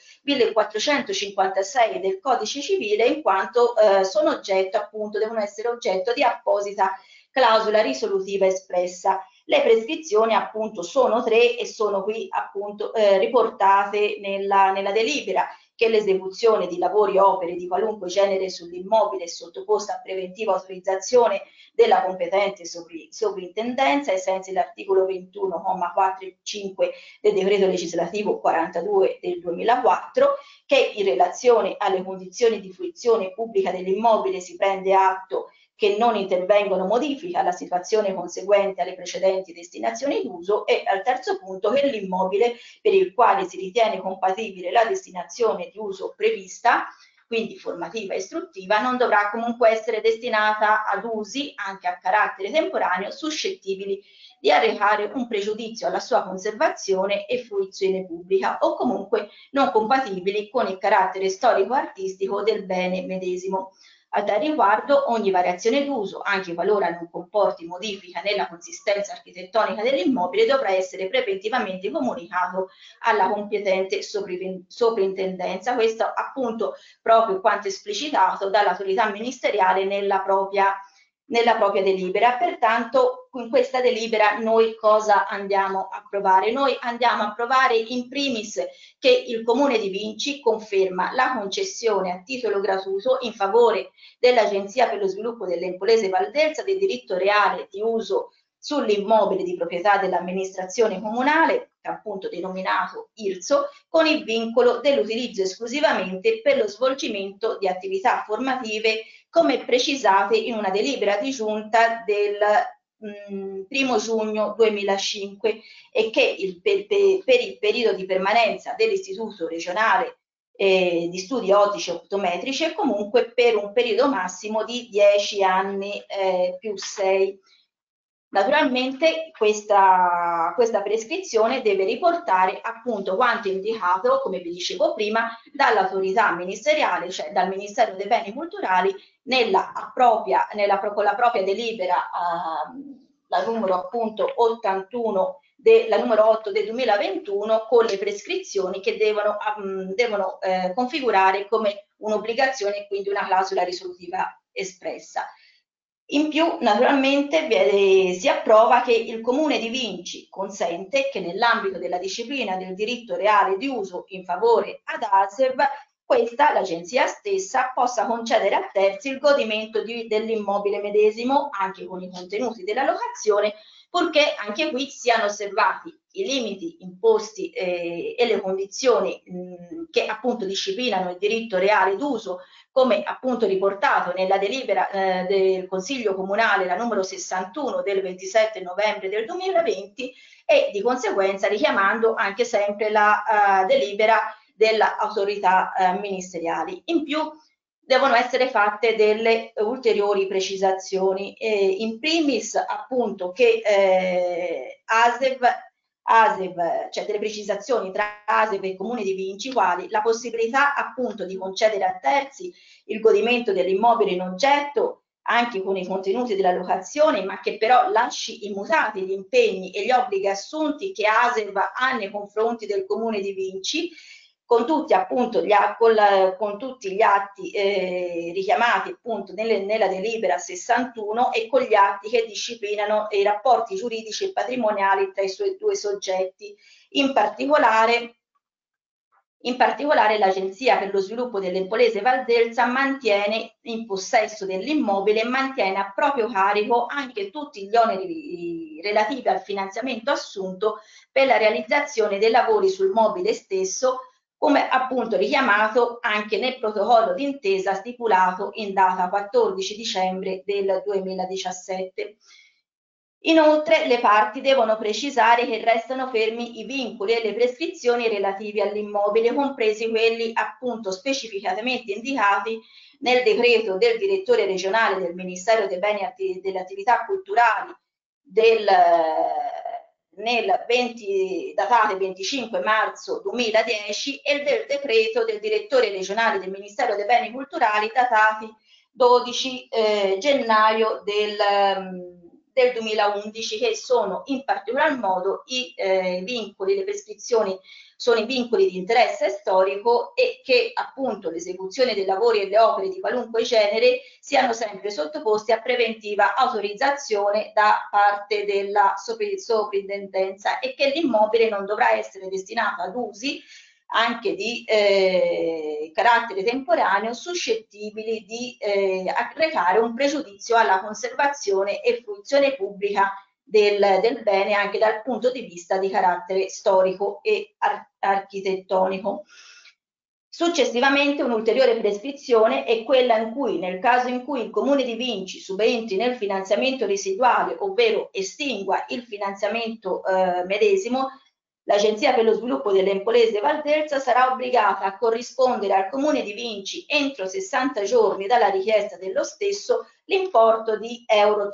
millequattrocentocinquantasei del Codice Civile, in quanto eh, sono oggetto appunto, devono essere oggetto di apposita clausola risolutiva espressa. Le prescrizioni appunto sono tre e sono qui appunto eh, riportate nella, nella delibera, che l'esecuzione di lavori o opere di qualunque genere sull'immobile è sottoposta a preventiva autorizzazione della competente sopri, soprintendenza ai sensi dell'articolo ventuno, comma quattro e cinque del decreto legislativo quarantadue del duemilaquattro, che in relazione alle condizioni di fruizione pubblica dell'immobile si prende atto che non intervengono modifiche alla situazione conseguente alle precedenti destinazioni d'uso, e al terzo punto che l'immobile per il quale si ritiene compatibile la destinazione di uso prevista, quindi formativa e istruttiva, non dovrà comunque essere destinata ad usi anche a carattere temporaneo suscettibili di arrecare un pregiudizio alla sua conservazione e fruizione pubblica o comunque non compatibili con il carattere storico-artistico del bene medesimo. A tal riguardo, ogni variazione d'uso, anche qualora non comporti modifica nella consistenza architettonica dell'immobile, dovrà essere preventivamente comunicato alla competente soprintendenza. Questo appunto proprio quanto esplicitato dall'autorità ministeriale nella propria nella propria delibera. Pertanto in questa delibera noi cosa andiamo a approvare? Noi andiamo a approvare in primis che il Comune di Vinci conferma la concessione a titolo gratuito in favore dell'Agenzia per lo sviluppo dell'Empolese Valdelsa del diritto reale di uso sull'immobile di proprietà dell'amministrazione comunale, appunto denominato I R S O, con il vincolo dell'utilizzo esclusivamente per lo svolgimento di attività formative come precisate in una delibera di giunta del mh, primo giugno duemilacinque, e che il, per, per il periodo di permanenza dell'Istituto regionale eh, di studi ottici e optometrici e comunque per un periodo massimo di dieci anni eh, più sei. Naturalmente questa, questa prescrizione deve riportare appunto quanto indicato, come vi dicevo prima, dall'autorità ministeriale, cioè dal Ministero dei Beni Culturali, nella, propria, nella con la propria delibera, eh, la numero appunto ottantuno, de, la numero otto del duemilaventuno, con le prescrizioni che devono, um, devono eh, configurare come un'obbligazione e quindi una clausola risolutiva espressa. In più, naturalmente, si approva che il Comune di Vinci consente che nell'ambito della disciplina del diritto reale di uso in favore ad A S E V, questa, l'agenzia stessa, possa concedere a terzi il godimento dell'immobile medesimo, anche con i contenuti della locazione, purché anche qui siano osservati i limiti imposti eh, e le condizioni mh, che appunto disciplinano il diritto reale d'uso, come appunto riportato nella delibera eh, del Consiglio Comunale, la numero sessantuno del ventisette novembre del duemilaventi, e di conseguenza richiamando anche sempre la uh, delibera dell'autorità uh, ministeriali. In più devono essere fatte delle ulteriori precisazioni, eh, in primis appunto che eh, A S E V A S E V, cioè delle precisazioni tra A S E V e il Comune di Vinci, quali la possibilità appunto di concedere a terzi il godimento dell'immobile in oggetto anche con i contenuti della locazione, ma che però lasci immutati gli impegni e gli obblighi assunti che A S E V ha nei confronti del Comune di Vinci, con tutti appunto gli, con, la, con tutti gli atti eh, richiamati appunto nelle, nella delibera sessantuno e con gli atti che disciplinano i rapporti giuridici e patrimoniali tra i suoi due soggetti. In particolare, in particolare l'Agenzia per lo sviluppo dell'Empolese Valdelsa mantiene in possesso dell'immobile e mantiene a proprio carico anche tutti gli oneri relativi al finanziamento assunto per la realizzazione dei lavori sul mobile stesso, come appunto richiamato anche nel protocollo d'intesa stipulato in data quattordici dicembre del duemiladiciassette. Inoltre le parti devono precisare che restano fermi i vincoli e le prescrizioni relativi all'immobile, compresi quelli appunto specificatamente indicati nel decreto del direttore regionale del Ministero dei Beni e delle Attività Culturali del nel venti, datate venticinque marzo duemiladieci, e del decreto del direttore regionale del Ministero dei Beni Culturali datati dodici eh, gennaio del, del duemilaundici, che sono in particolar modo i eh, vincoli, le prescrizioni sono i vincoli di interesse storico, e che appunto l'esecuzione dei lavori e le opere di qualunque genere siano sempre sottoposti a preventiva autorizzazione da parte della soprintendenza, e che l'immobile non dovrà essere destinato ad usi anche di eh, carattere temporaneo suscettibili di eh, recare un pregiudizio alla conservazione e fruizione pubblica del, del bene anche dal punto di vista di carattere storico e ar architettonico. Successivamente un'ulteriore prescrizione è quella in cui, nel caso in cui il Comune di Vinci subentri nel finanziamento residuale, ovvero estingua il finanziamento eh, medesimo, l'Agenzia per lo Sviluppo dell'Empolese Valdelsa sarà obbligata a corrispondere al Comune di Vinci entro sessanta giorni dalla richiesta dello stesso l'importo di euro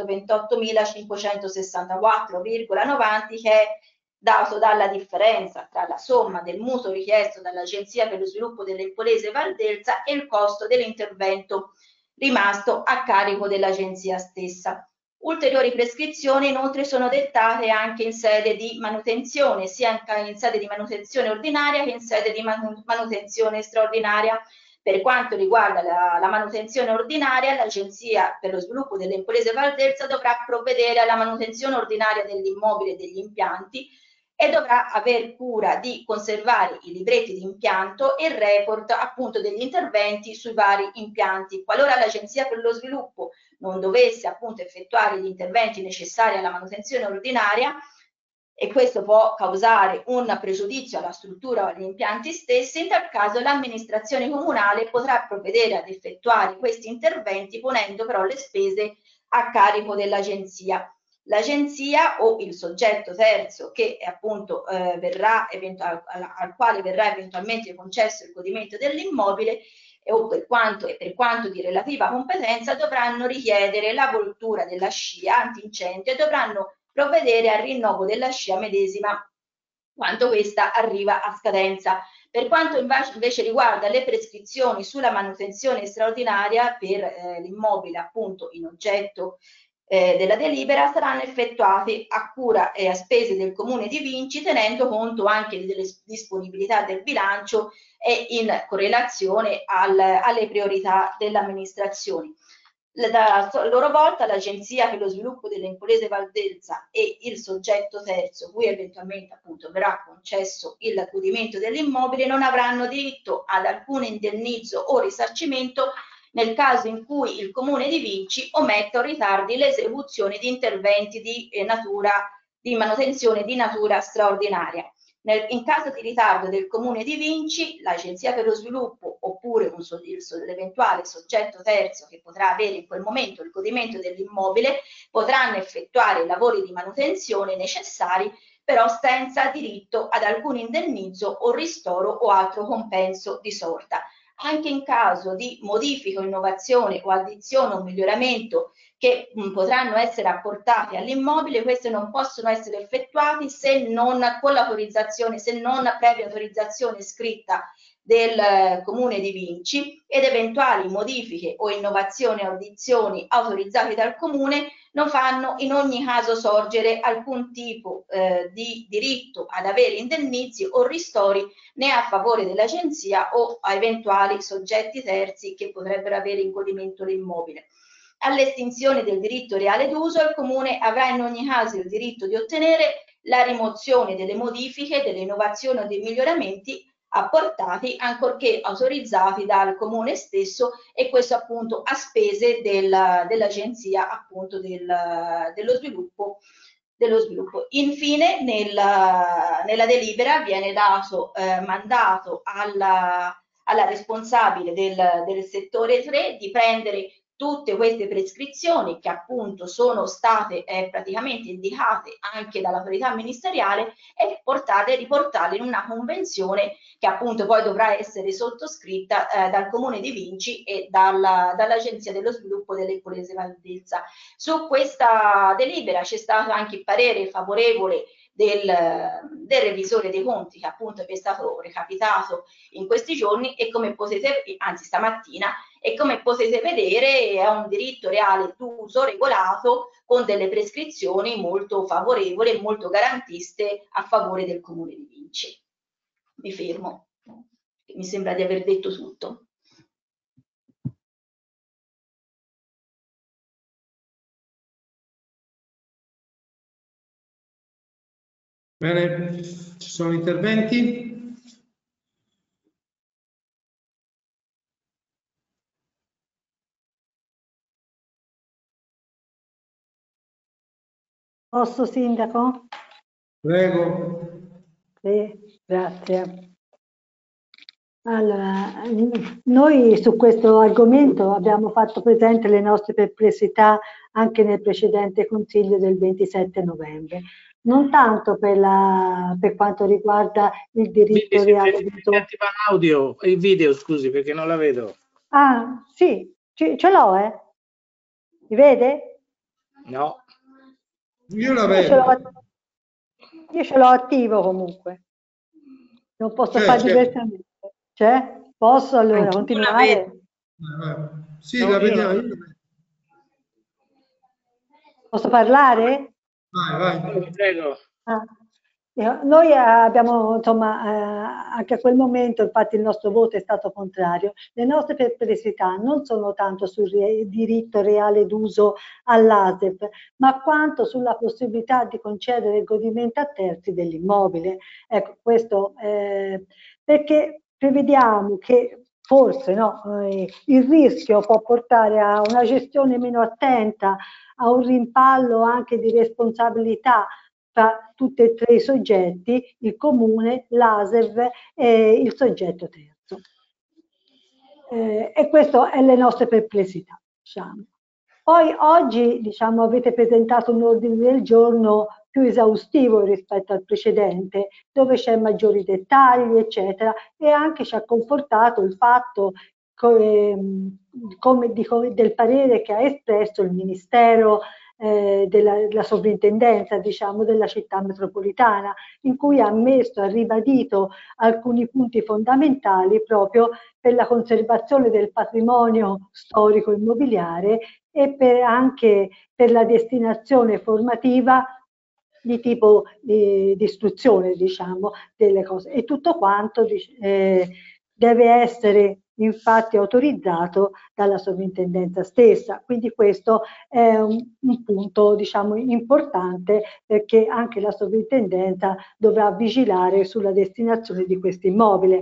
trecentoventottomilacinquecentosessantaquattro virgola novanta che è dato dalla differenza tra la somma del mutuo richiesto dall'Agenzia per lo Sviluppo dell'Empolese Valdelsa e il costo dell'intervento rimasto a carico dell'Agenzia stessa. Ulteriori prescrizioni inoltre sono dettate anche in sede di manutenzione, sia in sede di manutenzione ordinaria che in sede di manutenzione straordinaria. Per quanto riguarda la, la manutenzione ordinaria, l'Agenzia per lo Sviluppo dell'Empolese Valdelsa dovrà provvedere alla manutenzione ordinaria dell'immobile e degli impianti e dovrà aver cura di conservare i libretti di impianto e il report appunto degli interventi sui vari impianti. Qualora l'Agenzia per lo Sviluppo non dovesse appunto effettuare gli interventi necessari alla manutenzione ordinaria, e questo può causare un pregiudizio alla struttura o agli impianti stessi, in tal caso l'amministrazione comunale potrà provvedere ad effettuare questi interventi ponendo però le spese a carico dell'Agenzia. L'Agenzia o il soggetto terzo che appunto eh, verrà al, al quale verrà eventualmente concesso il godimento dell'immobile e o per quanto, e per quanto di relativa competenza dovranno richiedere la voltura della scia antincendio e dovranno provvedere al rinnovo della scia medesima quando questa arriva a scadenza. Per quanto invece riguarda le prescrizioni sulla manutenzione straordinaria per eh, l'immobile appunto in oggetto eh, della delibera, saranno effettuati a cura e a spese del Comune di Vinci, tenendo conto anche delle disponibilità del bilancio e in correlazione al, alle priorità dell'amministrazione. Da loro volta l'Agenzia per lo Sviluppo dell'Empolese Valdelsa e il soggetto terzo, cui eventualmente appunto verrà concesso il godimento dell'immobile, non avranno diritto ad alcun indennizzo o risarcimento nel caso in cui il Comune di Vinci ometta o ritardi l'esecuzione di interventi di eh, natura di manutenzione di natura straordinaria. Nel, in caso di ritardo del Comune di Vinci, l'Agenzia per lo Sviluppo oppure l'eventuale soggetto terzo che potrà avere in quel momento il godimento dell'immobile potranno effettuare i lavori di manutenzione necessari, però senza diritto ad alcun indennizzo o ristoro o altro compenso di sorta. Anche in caso di modifica, innovazione o addizione o miglioramento che mh, potranno essere apportati all'immobile, questi non possono essere effettuati se non con l'autorizzazione, se non previa autorizzazione scritta del eh, Comune di Vinci, ed eventuali modifiche o innovazioni o addizioni autorizzate dal Comune non fanno in ogni caso sorgere alcun tipo eh, di diritto ad avere indennizzi o ristori né a favore dell'Agenzia o a eventuali soggetti terzi che potrebbero avere in godimento l'immobile. All'estinzione del diritto reale d'uso, il Comune avrà in ogni caso il diritto di ottenere la rimozione delle modifiche, delle innovazioni o dei miglioramenti apportati, ancorché autorizzati dal Comune stesso, e questo appunto a spese del, dell'Agenzia appunto del, dello sviluppo. dello sviluppo. Infine, nella, nella delibera viene dato eh, mandato alla, alla responsabile del, del settore tre di prendere tutte queste prescrizioni che appunto sono state eh, praticamente indicate anche dall'autorità ministeriale e portate, riportarle in una convenzione che appunto poi dovrà essere sottoscritta eh, dal Comune di Vinci e dalla, dall'Agenzia dello Sviluppo dell'Empolese Valdelsa. Su questa delibera c'è stato anche il parere favorevole del, del revisore dei conti, che appunto vi è stato recapitato in questi giorni e come potete, anzi stamattina, e come potete vedere è un diritto reale d'uso regolato con delle prescrizioni molto favorevoli e molto garantiste a favore del Comune di Vinci. Mi fermo, mi sembra di aver detto tutto. Bene, ci sono interventi? Posso, Sindaco? Prego. Sì, grazie. Allora, noi su questo argomento abbiamo fatto presente le nostre perplessità anche nel precedente consiglio del ventisette novembre, non tanto per, la, per quanto riguarda il diritto reale d'uso. Attiva l'audio e il video, scusi, perché non la vedo. Ah, sì, ce, ce l'ho, eh? Mi vede? No. Io la Io vedo. ce l'ho, io ce l'ho attivo comunque. Non posso C'è, fare c'è. diversamente. C'è? Posso allora Anch'io continuare? Eh, Sì, No, la io vediamo. no. io la vedo. Posso parlare? Vai, vai. Prego. Ah, eh, noi abbiamo, insomma, eh, anche a quel momento, infatti il nostro voto è stato contrario. Le nostre perplessità non sono tanto sul re- diritto reale d'uso all'A S E P, ma quanto sulla possibilità di concedere il godimento a terzi dell'immobile. Ecco, questo eh, perché prevediamo che forse no, eh, il rischio può portare a una gestione meno attenta, a un rimpallo anche di responsabilità tra tutti e tre i soggetti, il comune, l'A S E V e il soggetto terzo. Eh, e queste sono le nostre perplessità. Diciamo. Poi oggi diciamo, avete presentato un ordine del giorno più esaustivo rispetto al precedente, dove c'è maggiori dettagli, eccetera, e anche ci ha confortato il fatto come, come dico, del parere che ha espresso il Ministero eh, della, della Sovrintendenza, diciamo, della città metropolitana, in cui ha messo, ha ribadito alcuni punti fondamentali proprio per la conservazione del patrimonio storico immobiliare e per anche per la destinazione formativa di tipo di, di istruzione, diciamo, delle cose. E tutto quanto eh, deve essere infatti autorizzato dalla sovrintendenza stessa. Quindi questo è un, un punto, diciamo, importante, perché anche la sovrintendenza dovrà vigilare sulla destinazione di questo immobile.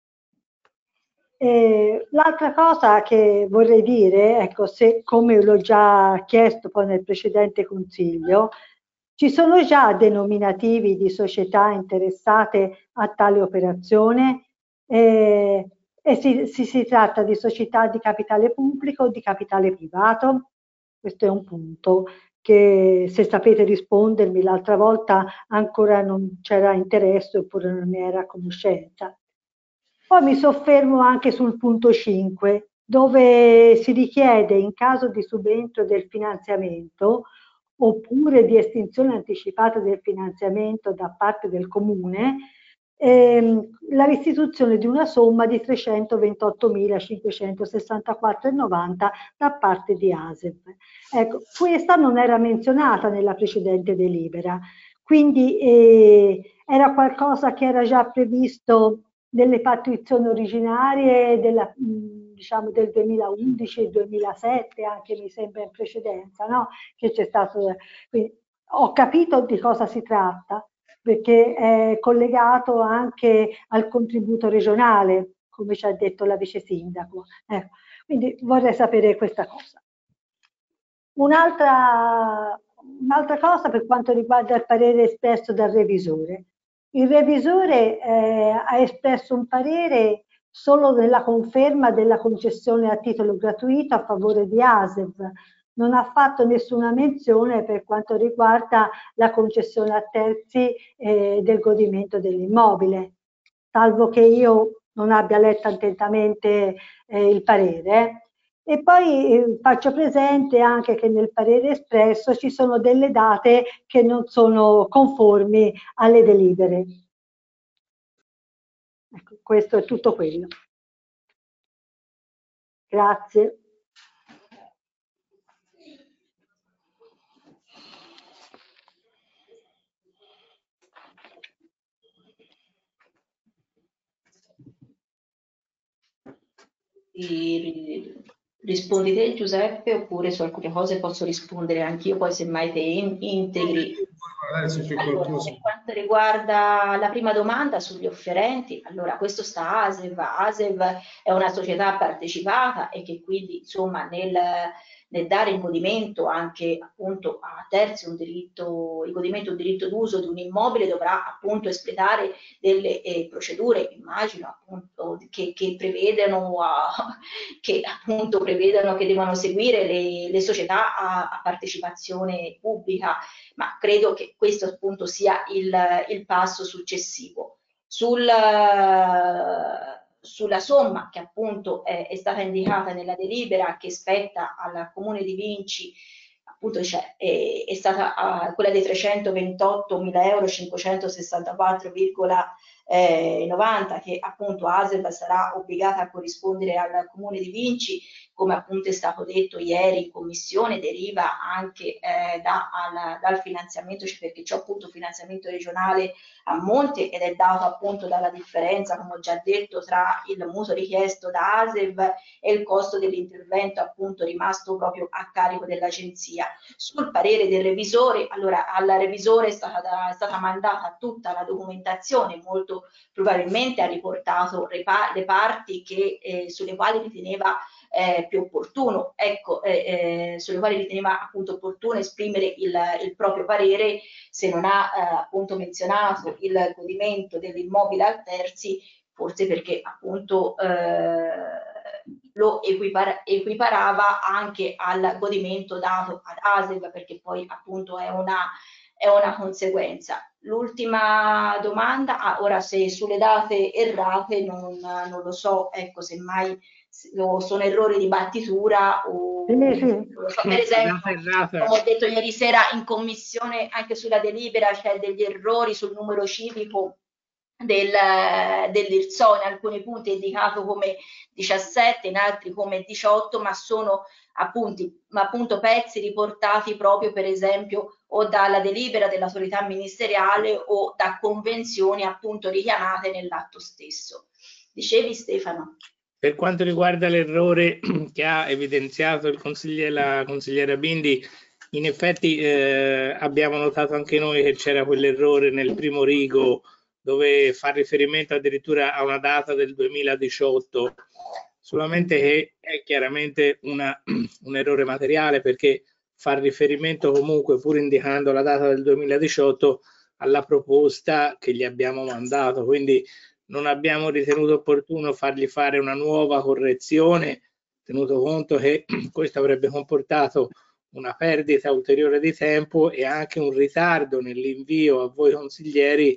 L'altra cosa che vorrei dire, ecco, se come l'ho già chiesto poi nel precedente consiglio, ci sono già denominativi di società interessate a tale operazione eh, e si, si, si tratta di società di capitale pubblico o di capitale privato? Questo è un punto che se sapete rispondermi, l'altra volta ancora non c'era interesse oppure non ne era a conoscenza. Poi mi soffermo anche sul punto cinque, dove si richiede in caso di subentro del finanziamento oppure di estinzione anticipata del finanziamento da parte del comune, ehm, la restituzione di una somma di trecentoventottomilacinquecentosessantaquattro virgola novanta da parte di A S E P. Ecco, questa non era menzionata nella precedente delibera, quindi eh, era qualcosa che era già previsto nelle pattuizioni originarie della, diciamo, del duemilaundici e duemilasette, anche mi sembra in precedenza, no? Che c'è stato. Quindi, ho capito di cosa si tratta, perché è collegato anche al contributo regionale, come ci ha detto la vice sindaco. Ecco, quindi vorrei sapere questa cosa. Un'altra un'altra cosa per quanto riguarda il parere espresso dal revisore. Il revisore eh, ha espresso un parere solo nella conferma della concessione a titolo gratuito a favore di A S E V. Non ha fatto nessuna menzione per quanto riguarda la concessione a terzi eh, del godimento dell'immobile, salvo che io non abbia letto attentamente eh, il parere. E poi eh, faccio presente anche che nel parere espresso ci sono delle date che non sono conformi alle delibere. Ecco, questo è tutto quello. Grazie. Rispondi te Giuseppe oppure su alcune cose posso rispondere anch'io, poi semmai te in, integri. Magari se c'è qualcosa. Allora, quanto riguarda la prima domanda sugli offerenti, allora questo sta a ASEV. ASEV è una società partecipata e che quindi insomma nel, nel dare in godimento anche appunto a terzi un diritto, il godimento un diritto d'uso di un immobile dovrà appunto espletare delle eh, procedure, immagino appunto che, che prevedano uh, che appunto prevedano che devono seguire le, le società a, a partecipazione pubblica, ma credo che questo appunto sia il, il passo successivo. Sul, sulla somma che appunto è, è stata indicata nella delibera che spetta al Comune di Vinci, appunto c'è, è, è stata uh, quella dei trecentoventottomila euro cinquecentosessantaquattro virgola novanta che appunto ASEV sarà obbligata a corrispondere al Comune di Vinci, come appunto è stato detto ieri in commissione, deriva anche eh, da, al, dal finanziamento, cioè perché c'è appunto finanziamento regionale a monte ed è dato appunto dalla differenza, come ho già detto, tra il mutuo richiesto da ASEV e il costo dell'intervento appunto rimasto proprio a carico dell'agenzia. Sul parere del revisore, allora al revisore è stata, da, è stata mandata tutta la documentazione, molto probabilmente ha riportato le, pa le parti che, eh, sulle quali riteneva eh, più opportuno, ecco, eh, eh, sulle quali riteneva appunto opportuno esprimere il, il proprio parere, se non ha eh, appunto menzionato il godimento dell'immobile a terzi, forse perché appunto eh, lo equipar equiparava anche al godimento dato ad ASEV, perché poi appunto è una, è una conseguenza. L'ultima domanda, ah, ora se sulle date errate non, non lo so, ecco, semmai o sono errori di battitura o sì, sì. non lo so, per esempio, come ho detto ieri sera in commissione anche sulla delibera c'è degli errori sul numero civico del, dell'Irzò, in alcuni punti è indicato come diciassette, in altri come diciotto, ma sono appunti, ma appunto pezzi riportati proprio per esempio o dalla delibera dell'autorità ministeriale o da convenzioni appunto richiamate nell'atto stesso. Dicevi Stefano? Per quanto riguarda l'errore che ha evidenziato il consigliere, la consigliera Bindi, in effetti eh, abbiamo notato anche noi che c'era quell'errore nel primo rigo dove fa riferimento addirittura a una data del duemiladiciotto, solamente che è chiaramente una, un errore materiale perché fa riferimento comunque, pur indicando la data del duemiladiciotto, alla proposta che gli abbiamo mandato, quindi non abbiamo ritenuto opportuno fargli fare una nuova correzione, tenuto conto che questo avrebbe comportato una perdita ulteriore di tempo e anche un ritardo nell'invio a voi consiglieri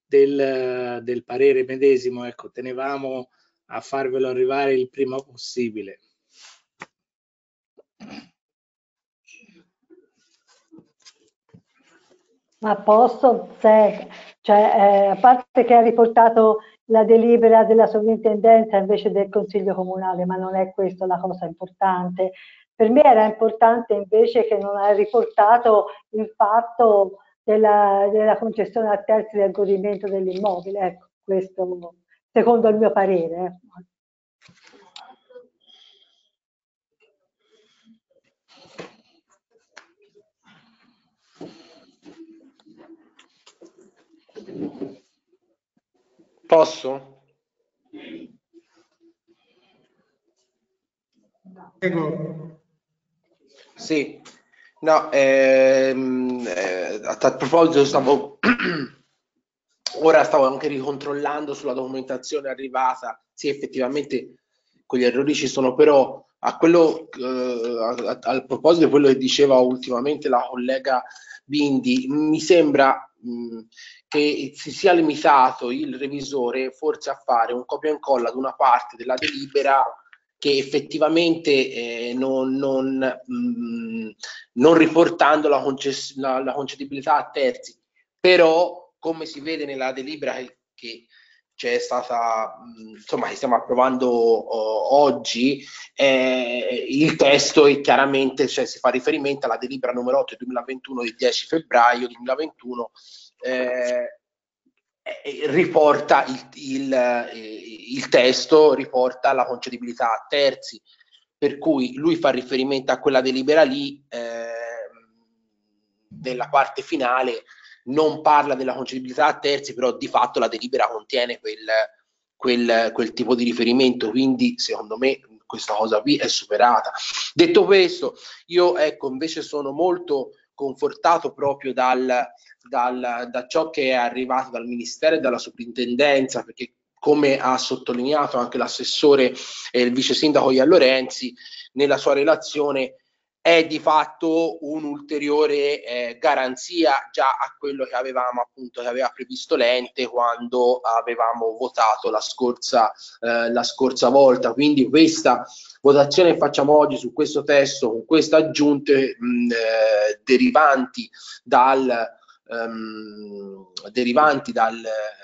del, del parere medesimo. Ecco, tenevamo a farvelo arrivare il prima possibile. Ma posso, se, cioè, eh, a parte che ha riportato la delibera della sovrintendenza invece del Consiglio Comunale, ma non è questa la cosa importante. Per me era importante invece che non ha riportato il fatto della, della concessione a terzi del godimento dell'immobile, ecco, questo secondo il mio parere. Eh. Posso? Prego. Sì, no, ehm, eh, a tal proposito stavo ora stavo anche ricontrollando sulla documentazione arrivata, sì effettivamente quegli errori ci sono, però a quello, eh, a, al proposito di quello che diceva ultimamente la collega Bindi, mi sembra mh, che si sia limitato il revisore forse a fare un copia e incolla ad una parte della delibera che effettivamente eh, non, non, mh, non riportando la, concess la, la concedibilità a terzi, però come si vede nella delibera che c'è stata, mh, insomma, che stiamo approvando oh, oggi, eh, il testo è chiaramente, cioè, si fa riferimento alla delibera numero otto del duemilaventuno del dieci febbraio duemilaventuno, eh, riporta il, il, il testo, riporta la concedibilità a terzi, per cui lui fa riferimento a quella delibera lì, eh, della parte finale non parla della concedibilità a terzi, però di fatto la delibera contiene quel, quel, quel tipo di riferimento, quindi secondo me questa cosa qui è superata. Detto questo, io ecco invece sono molto confortato proprio dal, dal, da ciò che è arrivato dal Ministero e dalla Soprintendenza, perché come ha sottolineato anche l'assessore e il vice sindaco Ian Lorenzi nella sua relazione, è di fatto un'ulteriore eh, garanzia già a quello che avevamo appunto, che aveva previsto l'ente quando avevamo votato la scorsa, eh, la scorsa volta. Quindi questa votazione che facciamo oggi su questo testo, con queste aggiunte mh, eh, derivanti dal um, derivanti dal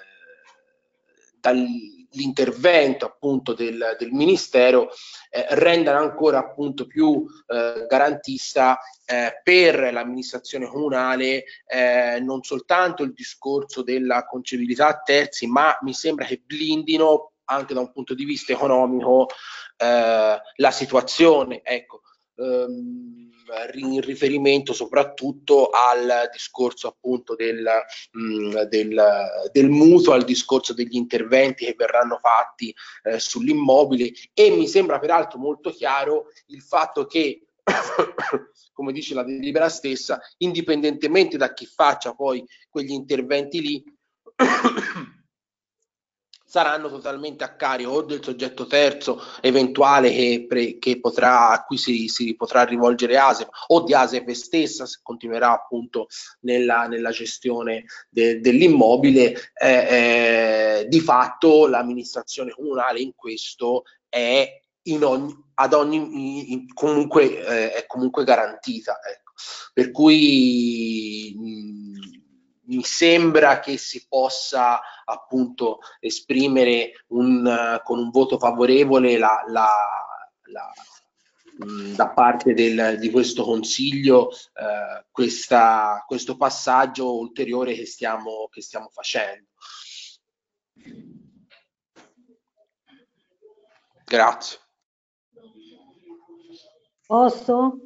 dall'intervento appunto del, del Ministero, eh, rendano ancora appunto più eh, garantista eh, per l'amministrazione comunale eh, non soltanto il discorso della concepibilità a terzi, ma mi sembra che blindino anche da un punto di vista economico eh, la situazione, ecco, ehm, in riferimento soprattutto al discorso appunto del, mh, del, del mutuo, al discorso degli interventi che verranno fatti eh, sull'immobile. E mi sembra peraltro molto chiaro il fatto che come dice la delibera stessa, indipendentemente da chi faccia poi quegli interventi lì saranno totalmente a carico o del soggetto terzo eventuale che, pre, che potrà, a cui si, si potrà rivolgere ASEP, o di ASEP stessa se continuerà appunto nella, nella gestione de, dell'immobile. Eh, eh, di fatto l'amministrazione comunale in questo è in ogni, ad ogni in, comunque eh, è comunque garantita, ecco. Per cui mh, mi sembra che si possa appunto esprimere un, uh, con un voto favorevole la, la, la, mh, da parte del, di questo Consiglio uh, questa, questo passaggio ulteriore che stiamo, che stiamo facendo. Grazie. Posso?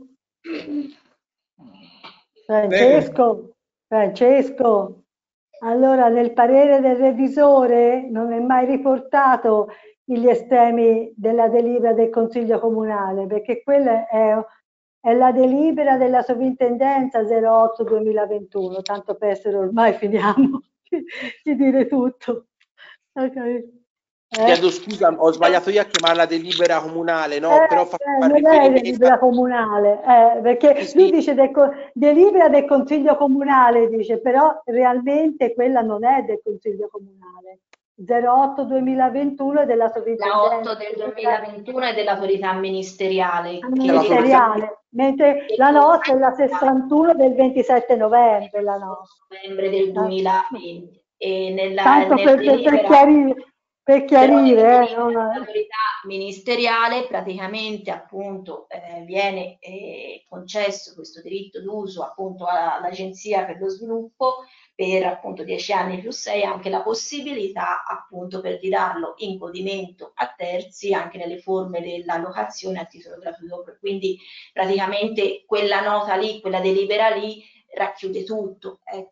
Francesco? Francesco, allora nel parere del revisore non è mai riportato gli estremi della delibera del Consiglio Comunale, perché quella è, è la delibera della Sovrintendenza zero otto duemilaventuno, tanto per essere ormai finiamo di dire tutto. Okay. Eh? Chiedo scusa, ho sbagliato io a chiamarla delibera comunale, no? Eh, Però fa eh, far non è riferimento delibera comunale, eh, perché sì, lui sì. dice del, delibera del Consiglio Comunale, dice, però realmente quella non è del Consiglio Comunale. zero otto duemilaventuno è della Sovrintendenza. La otto del duemilaventuno è dell'autorità ministeriale. Ministeriale, mentre la nostra è la sessantuno del ventisette novembre, la nostra. Novembre del duemilaventi. E nella, Tanto nel per, per chiarire, per chiarire eh, non... l'autorità ministeriale praticamente appunto eh, viene eh, concesso questo diritto d'uso appunto all'Agenzia per lo Sviluppo per appunto dieci anni più sei, anche la possibilità appunto per di darlo in godimento a terzi anche nelle forme della locazione a titolo gratuito. Quindi praticamente quella nota lì, quella delibera lì racchiude tutto, ecco.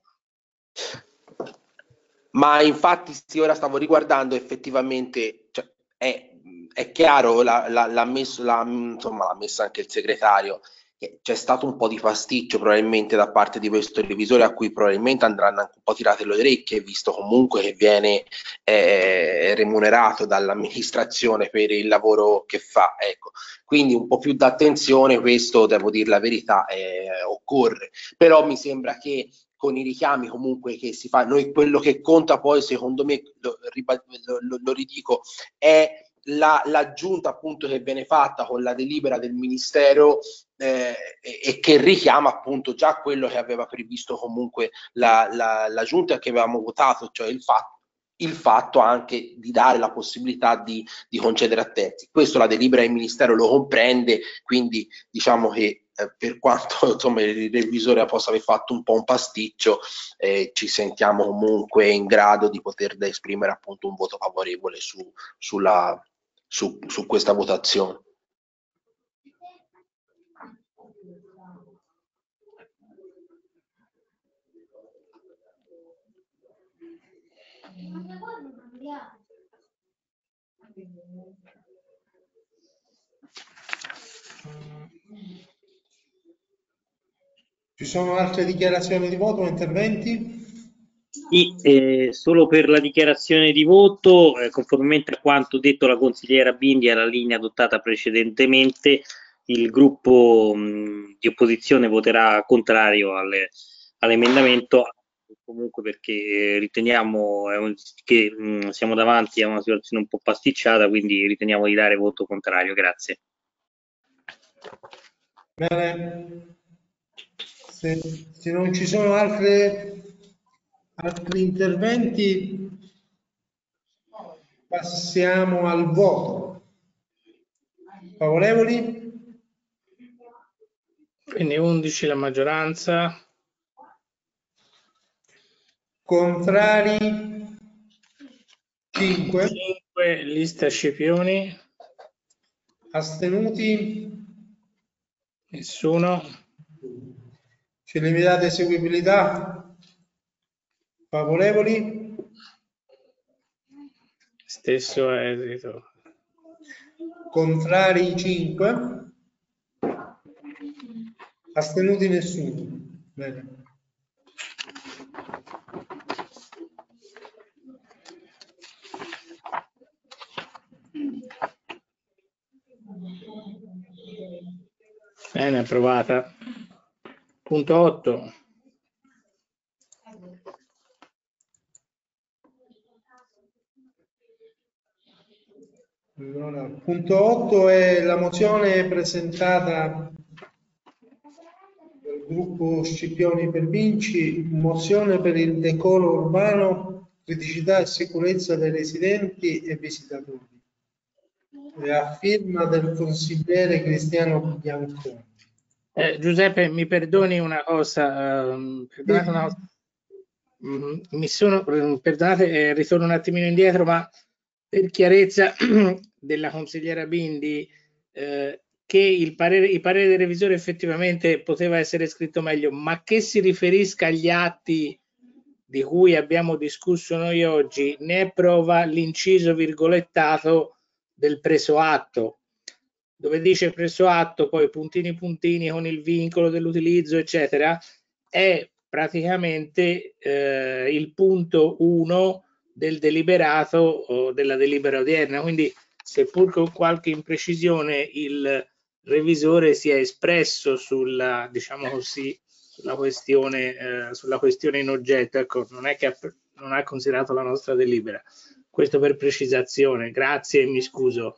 Ma infatti sì, ora stavo riguardando effettivamente, cioè, è, è chiaro, l'ha, l'ha, l'ha messo, l'ha, insomma, l'ha messo anche il segretario, che c'è stato un po' di pasticcio probabilmente da parte di questo revisore, a cui probabilmente andranno anche un po' tirate le orecchie, visto comunque che viene eh, remunerato dall'amministrazione per il lavoro che fa, ecco. Quindi un po' più d'attenzione, questo devo dire la verità, eh, occorre. Però mi sembra che con i richiami comunque che si fa, noi quello che conta poi secondo me, lo, lo, lo ridico, è la, l'aggiunta appunto che viene fatta con la delibera del Ministero eh, e, e che richiama appunto già quello che aveva previsto comunque la, la, la Giunta che avevamo votato, cioè il fatto il fatto anche di dare la possibilità di, di concedere a terzi. Questo la delibera del Ministero lo comprende, quindi diciamo che eh, per quanto insomma, il revisore possa aver fatto un po' un pasticcio, eh, ci sentiamo comunque in grado di poter esprimere appunto un voto favorevole su, sulla, su, su questa votazione. Ci sono altre dichiarazioni di voto o interventi? Sì, eh, solo per la dichiarazione di voto, eh, conformemente a quanto detto la consigliera Bindi e alla linea adottata precedentemente, il gruppo mh, di opposizione voterà contrario alle, all'emendamento, comunque perché eh, riteniamo eh, un- che mh, siamo davanti a una situazione un po' pasticciata, quindi riteniamo di dare voto contrario. Grazie. Bene, se, se non ci sono altre, altri interventi, passiamo al voto. Favorevoli? Quindi undici la maggioranza. Contrari? cinque. cinque lista Scipioni. Astenuti? Nessuno. C'è limitata eseguibilità? Favorevoli? Stesso esito. Contrari cinque. Astenuti nessuno. Bene. Bene, approvata. Punto otto. Allora, punto otto è la mozione presentata dal gruppo Scipioni per Vinci, mozione per il decoro urbano, criticità e sicurezza dei residenti e visitatori. È a firma del consigliere Cristiano Bianconi. Eh, Giuseppe, mi perdoni una cosa, ehm, perdonate una cosa. Mm, mi sono, perdonate, eh, ritorno un attimino indietro, ma per chiarezza della consigliera Bindi, eh, che il parere, il parere del revisore effettivamente poteva essere scritto meglio, ma che si riferisca agli atti di cui abbiamo discusso noi oggi, ne è prova l'inciso virgolettato del preso atto, dove dice preso atto, poi puntini puntini con il vincolo dell'utilizzo, eccetera, è praticamente eh, il punto uno del deliberato o della delibera odierna. Quindi, seppur con qualche imprecisione, il revisore si è espresso sulla, diciamo così, sulla questione, eh, sulla questione in oggetto. Ecco, non è che ha, non ha considerato la nostra delibera. Questo per precisazione. Grazie e mi scuso.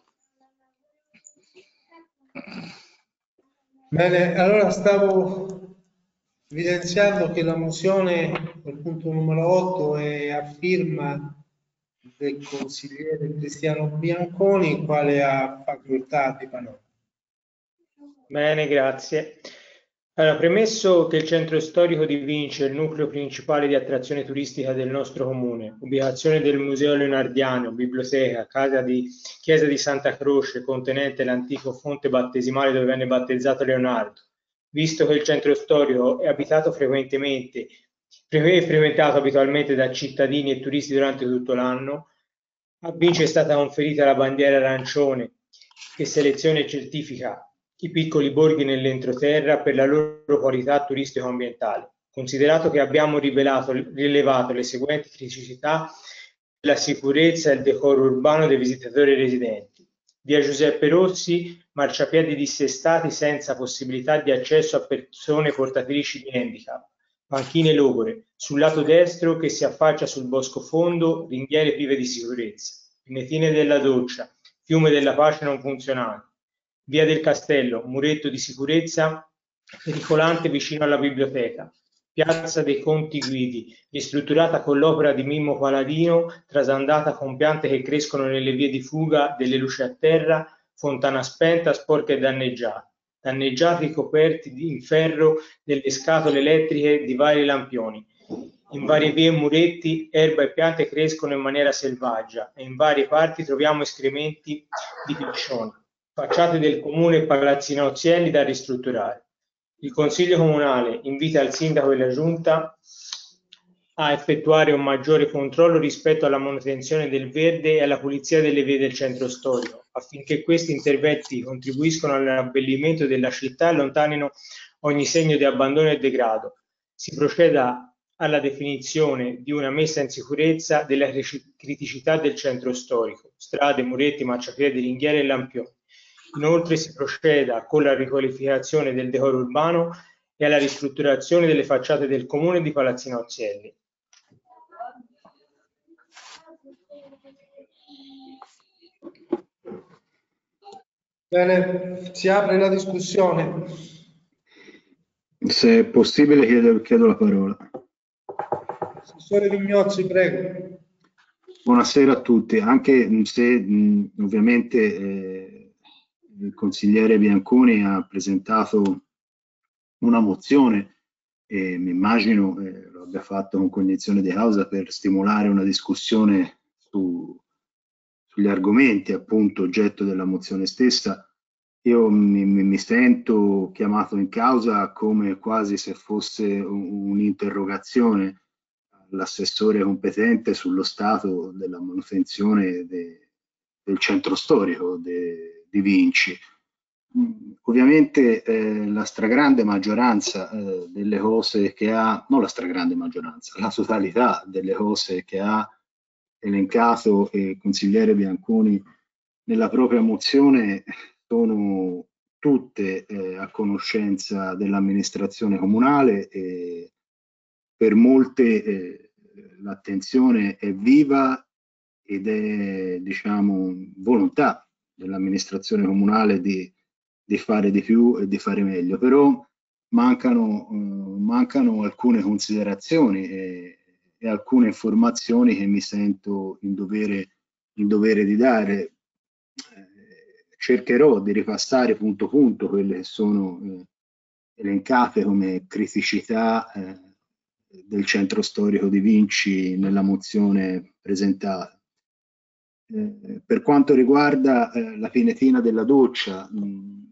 Bene, allora stavo evidenziando che la mozione del punto numero otto è a firma del consigliere Cristiano Bianconi, quale ha facoltà di parola. Bene, grazie. Allora, premesso che il centro storico di Vinci è il nucleo principale di attrazione turistica del nostro comune, ubicazione del Museo Leonardiano, biblioteca, casa di, chiesa di Santa Croce, contenente l'antico fonte battesimale dove venne battezzato Leonardo, visto che il centro storico è abitato frequentemente e frequentato abitualmente da cittadini e turisti durante tutto l'anno, a Vinci è stata conferita la bandiera arancione che seleziona e certifica i piccoli borghi nell'entroterra per la loro qualità turistico-ambientale. Considerato che abbiamo rivelato, rilevato le seguenti criticità la sicurezza e il decoro urbano dei visitatori residenti. Via Giuseppe Rossi, marciapiedi dissestati senza possibilità di accesso a persone portatrici di handicap, panchine logore, sul lato destro che si affaccia sul bosco fondo, ringhiere prive di sicurezza, pinetine della doccia, fiume della pace non funzionante. Via del Castello, muretto di sicurezza pericolante vicino alla biblioteca. Piazza dei Conti Guidi, ristrutturata con l'opera di Mimmo Paladino, trasandata con piante che crescono nelle vie di fuga delle luci a terra, fontana spenta, sporca e danneggiata. Danneggiati coperti in ferro delle scatole elettriche di vari lampioni. In varie vie e muretti erba e piante crescono in maniera selvaggia e in varie parti troviamo escrementi di piccioni. Facciate del comune e palazzi nozielli da ristrutturare. Il Consiglio Comunale invita il Sindaco e la Giunta a effettuare un maggiore controllo rispetto alla manutenzione del verde e alla pulizia delle vie del centro storico, affinché questi interventi contribuiscano all'abbellimento della città e allontanino ogni segno di abbandono e degrado. Si proceda alla definizione di una messa in sicurezza della criticità del centro storico, strade, muretti, marciapiedi, ringhiere e lampioni. Inoltre si proceda con la riqualificazione del decoro urbano e alla ristrutturazione delle facciate del comune di Palazzino Azielli. Bene, si apre la discussione. Se è possibile chiedo, chiedo la parola. Assessore Vignozzi, prego. Buonasera a tutti, anche se mh, ovviamente eh, il consigliere Bianconi ha presentato una mozione e mi immagino eh, lo abbia fatto con cognizione di causa per stimolare una discussione su, sugli argomenti appunto oggetto della mozione stessa. Io mi, mi sento chiamato in causa come quasi se fosse un'interrogazione all'assessore competente sullo stato della manutenzione de, del centro storico de, di Vinci. Ovviamente eh, la stragrande maggioranza eh, delle cose che ha, non la stragrande maggioranza, la totalità delle cose che ha elencato il consigliere Bianconi nella propria mozione sono tutte eh, a conoscenza dell'amministrazione comunale e per molte eh, l'attenzione è viva ed è, diciamo, volontà dell'amministrazione comunale di, di fare di più e di fare meglio, però mancano, eh, mancano alcune considerazioni e, e alcune informazioni che mi sento in dovere, in dovere di dare. Eh, cercherò di ripassare punto punto quelle che sono eh, elencate come criticità eh, del centro storico di Vinci nella mozione presentata. Eh, per quanto riguarda eh, la pinetina della doccia, mh,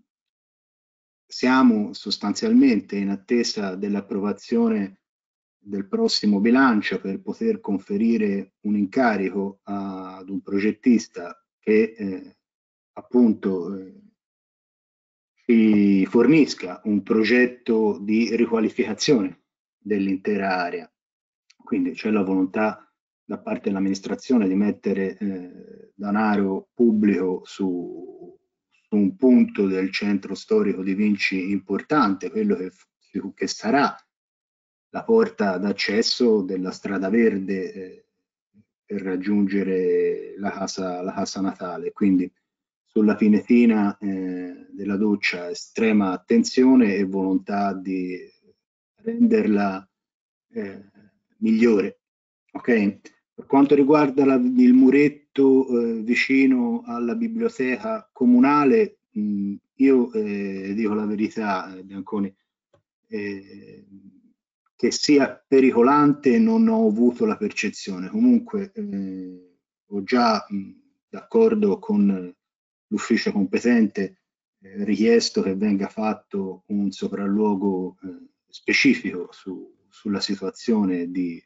siamo sostanzialmente in attesa dell'approvazione del prossimo bilancio per poter conferire un incarico a, ad un progettista che eh, appunto eh, ci fornisca un progetto di riqualificazione dell'intera area. Quindi c'è la volontà da parte dell'amministrazione di mettere eh, denaro pubblico su, su un punto del centro storico di Vinci importante, quello che, che sarà la porta d'accesso della strada verde eh, per raggiungere la casa, la casa natale. Quindi sulla pinetina eh, della doccia estrema attenzione e volontà di renderla eh, migliore. Ok? Per quanto riguarda la, il muretto eh, vicino alla biblioteca comunale, mh, io eh, dico la verità, eh, Bianconi, eh, che sia pericolante non ho avuto la percezione. Comunque eh, ho già d'accordo con l'ufficio competente eh, richiesto che venga fatto un sopralluogo eh, specifico su, sulla situazione di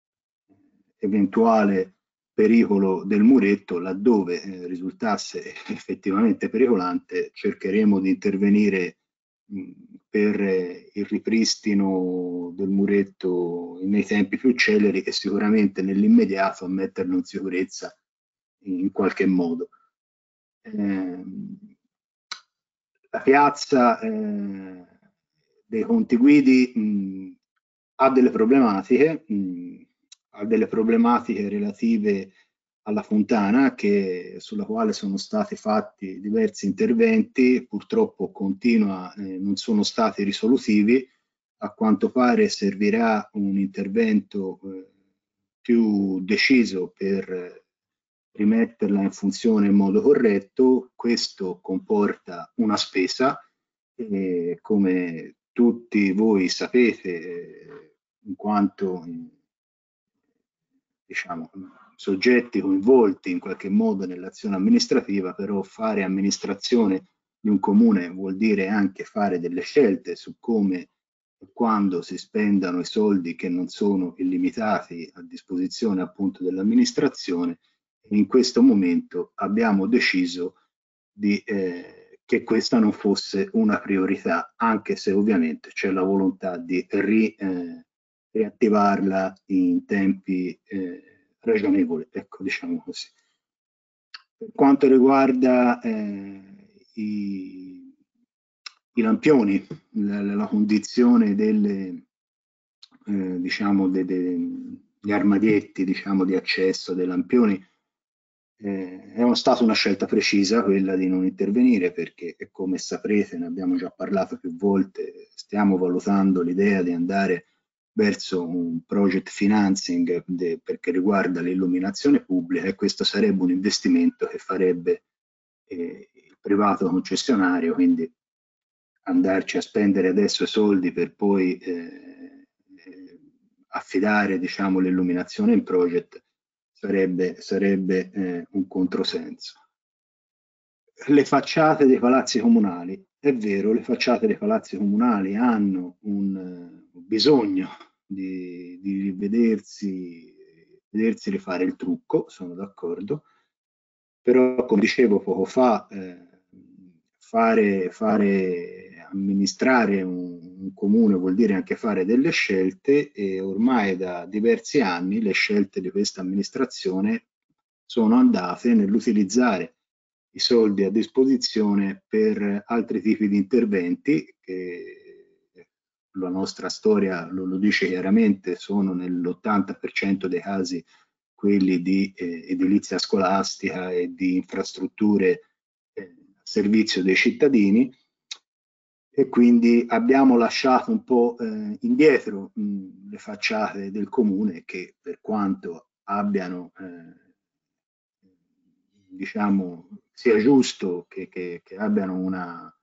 eventuale pericolo del muretto. Laddove eh, risultasse effettivamente pericolante, cercheremo di intervenire mh, per eh, il ripristino del muretto nei tempi più celeri e sicuramente nell'immediato a metterlo in sicurezza in qualche modo. Eh, la piazza eh, dei Conti Guidi mh, ha delle problematiche, mh, ha delle problematiche relative alla fontana che, sulla quale sono stati fatti diversi interventi, purtroppo continua, eh, non sono stati risolutivi. A quanto pare servirà un intervento eh, più deciso per rimetterla in funzione in modo corretto. Questo comporta una spesa e, come tutti voi sapete, eh, in quanto diciamo soggetti coinvolti in qualche modo nell'azione amministrativa, però fare amministrazione di un comune vuol dire anche fare delle scelte su come quando si spendano i soldi che non sono illimitati a disposizione appunto dell'amministrazione. In questo momento abbiamo deciso di, eh, che questa non fosse una priorità, anche se ovviamente c'è la volontà di ri, eh, riattivarla in tempi eh, ragionevoli, ecco, diciamo così. Per quanto riguarda eh, i, i lampioni, la, la condizione delle, eh, diciamo, de, de, gli armadietti, diciamo, di accesso dei lampioni, eh, è stata una scelta precisa quella di non intervenire, perché, come saprete, ne abbiamo già parlato più volte, stiamo valutando l'idea di andare verso un project financing de, perché riguarda l'illuminazione pubblica, e questo sarebbe un investimento che farebbe eh, il privato concessionario, quindi andarci a spendere adesso soldi per poi eh, eh, affidare, diciamo, l'illuminazione in project sarebbe, sarebbe eh, un controsenso. Le facciate dei palazzi comunali, è vero, le facciate dei palazzi comunali hanno un uh, bisogno di, di rivedersi, vedersi rifare il trucco, sono d'accordo, però come dicevo poco fa, eh, fare, fare, amministrare un, un comune vuol dire anche fare delle scelte, e ormai da diversi anni le scelte di questa amministrazione sono andate nell'utilizzare i soldi a disposizione per altri tipi di interventi che la nostra storia lo, lo dice chiaramente, sono nell'ottanta per cento dei casi quelli di eh, edilizia scolastica e di infrastrutture eh, a servizio dei cittadini, e quindi abbiamo lasciato un po' eh, indietro mh, le facciate del comune, che per quanto abbiano eh, diciamo sia giusto che, che, che abbiano una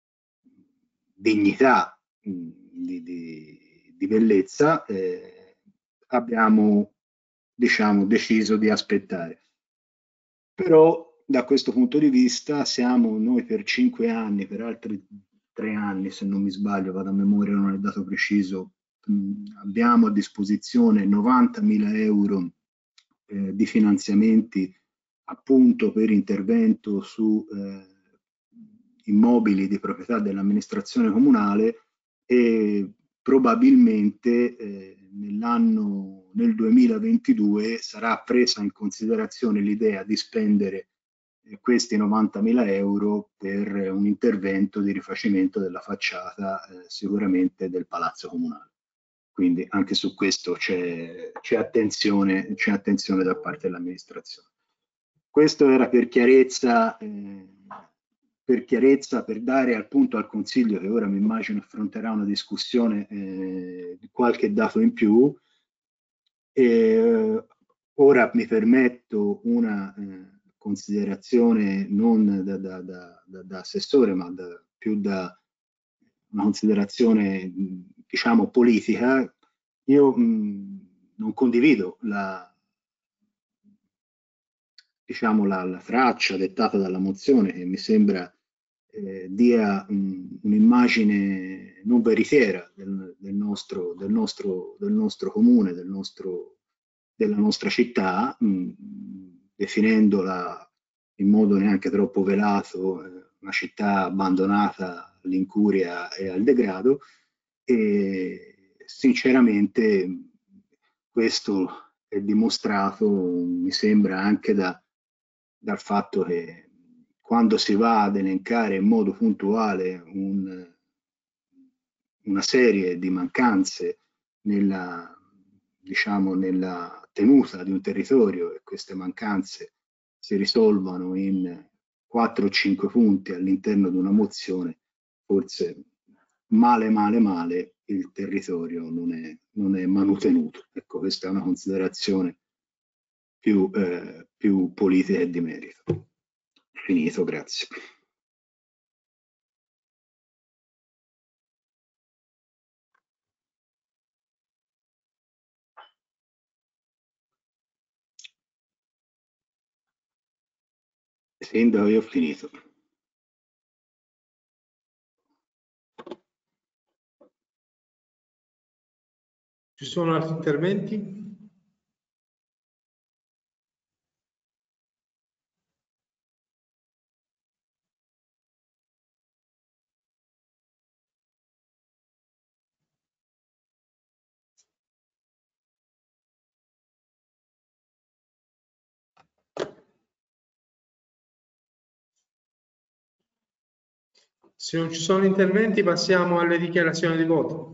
dignità mh, di, di, di bellezza, eh, abbiamo diciamo deciso di aspettare. Però da questo punto di vista siamo noi per cinque anni, per altri tre anni se non mi sbaglio, vado a memoria, non è dato preciso, mh, abbiamo a disposizione novantamila euro eh, di finanziamenti appunto per intervento su eh, immobili di proprietà dell'amministrazione comunale, e probabilmente eh, nell'anno, nel duemilaventidue sarà presa in considerazione l'idea di spendere eh, questi novantamila euro per un intervento di rifacimento della facciata eh, sicuramente del Palazzo Comunale. Quindi anche su questo c'è attenzione, c'è attenzione da parte dell'amministrazione. Questo era per chiarezza, eh, per chiarezza, per dare appunto al Consiglio, che ora mi immagino affronterà una discussione, eh, di qualche dato in più. E, ora mi permetto una eh, considerazione non da, da, da, da, da assessore, ma da, più da una considerazione diciamo politica. Io mh, non condivido la diciamo la, la traccia dettata dalla mozione, che mi sembra eh, dia un'immagine non veritiera del, del, nostro, del, nostro, del nostro comune, del nostro, della nostra città, mh, definendola in modo neanche troppo velato eh, una città abbandonata all'incuria e al degrado, e sinceramente questo è dimostrato, mi sembra, anche da, dal fatto che quando si va ad elencare in modo puntuale un, una serie di mancanze nella, diciamo, nella tenuta di un territorio, e queste mancanze si risolvano in quattro o cinque punti all'interno di una mozione, forse male male male il territorio non è, non è manutenuto. Ecco, questa è una considerazione più, eh, più politica e di merito. Finito, grazie. Sindaco, io ho finito. Ci sono altri interventi? Se non ci sono interventi, passiamo alle dichiarazioni di voto.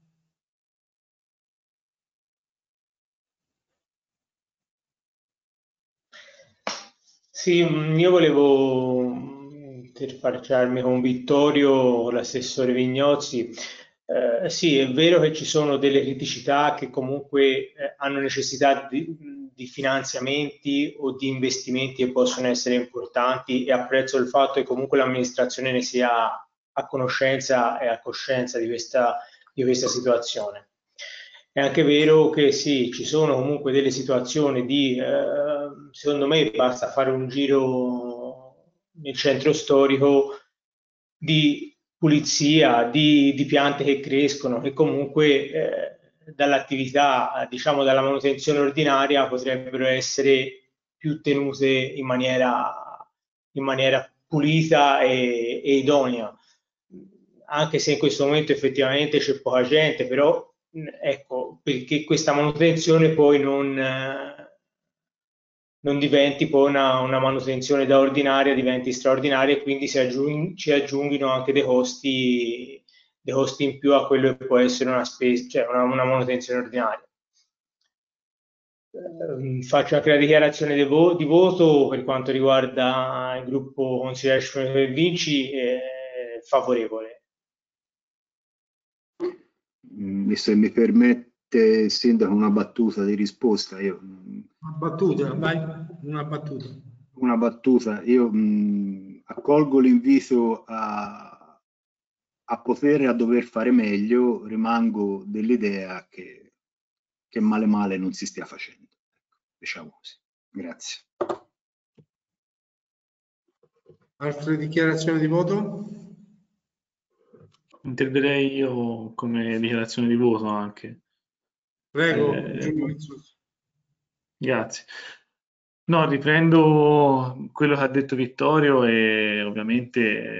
Sì, io volevo interfacciarmi con Vittorio, l'assessore Vignozzi. Eh, sì, è vero che ci sono delle criticità che comunque eh, hanno necessità di, di finanziamenti o di investimenti che possono essere importanti, e apprezzo il fatto che comunque l'amministrazione ne sia a conoscenza e a coscienza di questa, di questa situazione. È anche vero che sì, ci sono comunque delle situazioni di, eh, secondo me basta fare un giro nel centro storico, di pulizia, di, di piante che crescono, che comunque eh, dall'attività, diciamo dalla manutenzione ordinaria, potrebbero essere più tenute in maniera, in maniera pulita e, e idonea. Anche se in questo momento effettivamente c'è poca gente, però ecco, perché questa manutenzione poi non, eh, non diventi poi una, una manutenzione da ordinaria, diventi straordinaria, e quindi si aggiung- ci aggiunghino anche dei costi, dei costi in più a quello che può essere una spesa, cioè una, una manutenzione ordinaria. Eh, faccio anche la dichiarazione di, vo- di voto per quanto riguarda il gruppo Consigliere Superiore Vinci, eh, favorevole. Se mi permette, Sindaco, una battuta di risposta. Io, Una battuta, vai, una battuta. Una battuta. Io mh, accolgo l'invito a, a poter e a dover fare meglio, rimango dell'idea che, che male male non si stia facendo. Diciamo così. Grazie. Altre dichiarazioni di voto? Interverrei io come dichiarazione di voto anche. Prego, Eh, Giulio. Grazie. No, riprendo quello che ha detto Vittorio e ovviamente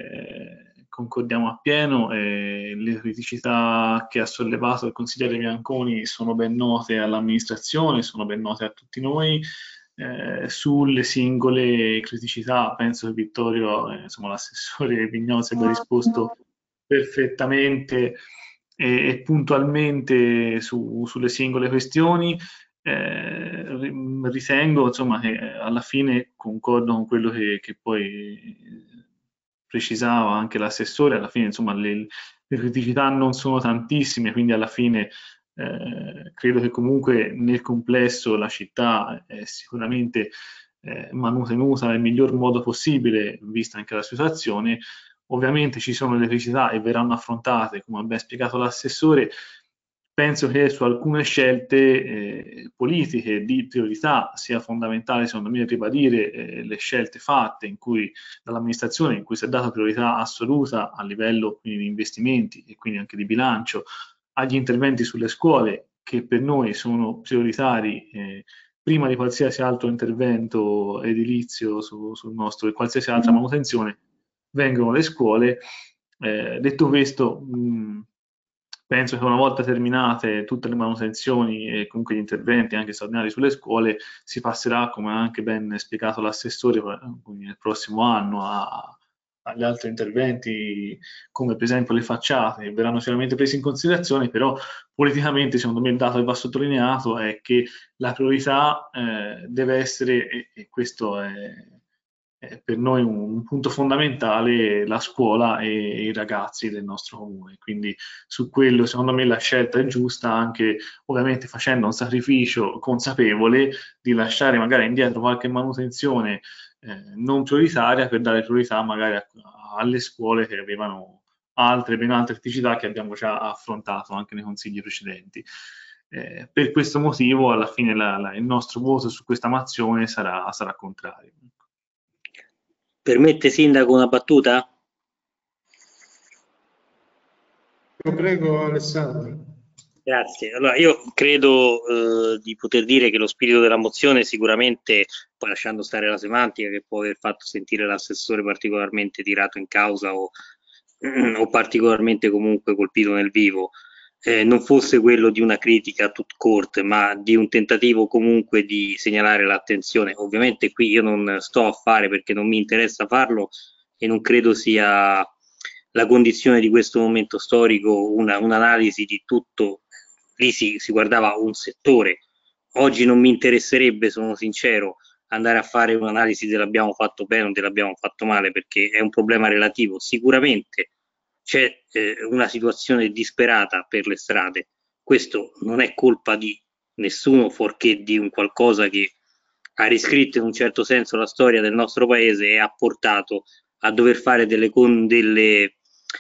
eh, concordiamo appieno. Eh, le criticità che ha sollevato il consigliere Bianconi sono ben note all'amministrazione, sono ben note a tutti noi. Eh, sulle singole criticità penso che Vittorio, eh, insomma l'assessore Vignozzi, abbia risposto perfettamente e, e puntualmente su, sulle singole questioni. Eh, ritengo insomma che alla fine concordo con quello che, che poi precisava anche l'assessore. Alla fine insomma le, le criticità non sono tantissime, quindi alla fine eh, credo che comunque nel complesso la città è sicuramente eh, manutenuta nel miglior modo possibile, vista anche la situazione. Ovviamente ci sono le criticità e verranno affrontate, come ha ben spiegato l'assessore. Penso che su alcune scelte eh, politiche di priorità sia fondamentale, secondo me, ribadire eh, le scelte fatte in cui, dall'amministrazione, in cui si è data priorità assoluta a livello quindi di investimenti e quindi anche di bilancio agli interventi sulle scuole, che per noi sono prioritari eh, prima di qualsiasi altro intervento edilizio su, sul nostro e qualsiasi altra manutenzione. Vengono le scuole. Eh, detto questo, mh, penso che una volta terminate tutte le manutenzioni e comunque gli interventi anche straordinari sulle scuole, si passerà, come ha anche ben spiegato l'assessore, quindi nel prossimo anno a, agli altri interventi, come per esempio le facciate, che verranno sicuramente presi in considerazione, però politicamente secondo me il dato che va sottolineato è che la priorità eh, deve essere, e, e questo è è per noi un, un punto fondamentale, la scuola e, e i ragazzi del nostro comune. Quindi su quello secondo me la scelta è giusta, anche ovviamente facendo un sacrificio consapevole di lasciare magari indietro qualche manutenzione eh, non prioritaria per dare priorità magari a, alle scuole che avevano altre, ben altre criticità che abbiamo già affrontato anche nei consigli precedenti. Eh, per questo motivo alla fine la, la, il nostro voto su questa mozione sarà, sarà contrario. Permette, Sindaco, una battuta? Prego, Alessandro. Grazie. Allora, io credo eh, di poter dire che lo spirito della mozione sicuramente, poi lasciando stare la semantica che può aver fatto sentire l'assessore particolarmente tirato in causa o, o particolarmente comunque colpito nel vivo, eh, non fosse quello di una critica a tut court, ma di un tentativo comunque di segnalare l'attenzione. Ovviamente qui io non sto a fare, perché non mi interessa farlo e non credo sia la condizione di questo momento storico, una, un'analisi di tutto. Lì si, si guardava un settore. Oggi non mi interesserebbe, sono sincero, andare a fare un'analisi dell'abbiamo fatto bene o dell'abbiamo fatto male, perché è un problema relativo. Sicuramente c'è eh, una situazione disperata per le strade. Questo non è colpa di nessuno, fuorché di un qualcosa che ha riscritto in un certo senso la storia del nostro paese e ha portato a dover fare delle, con, delle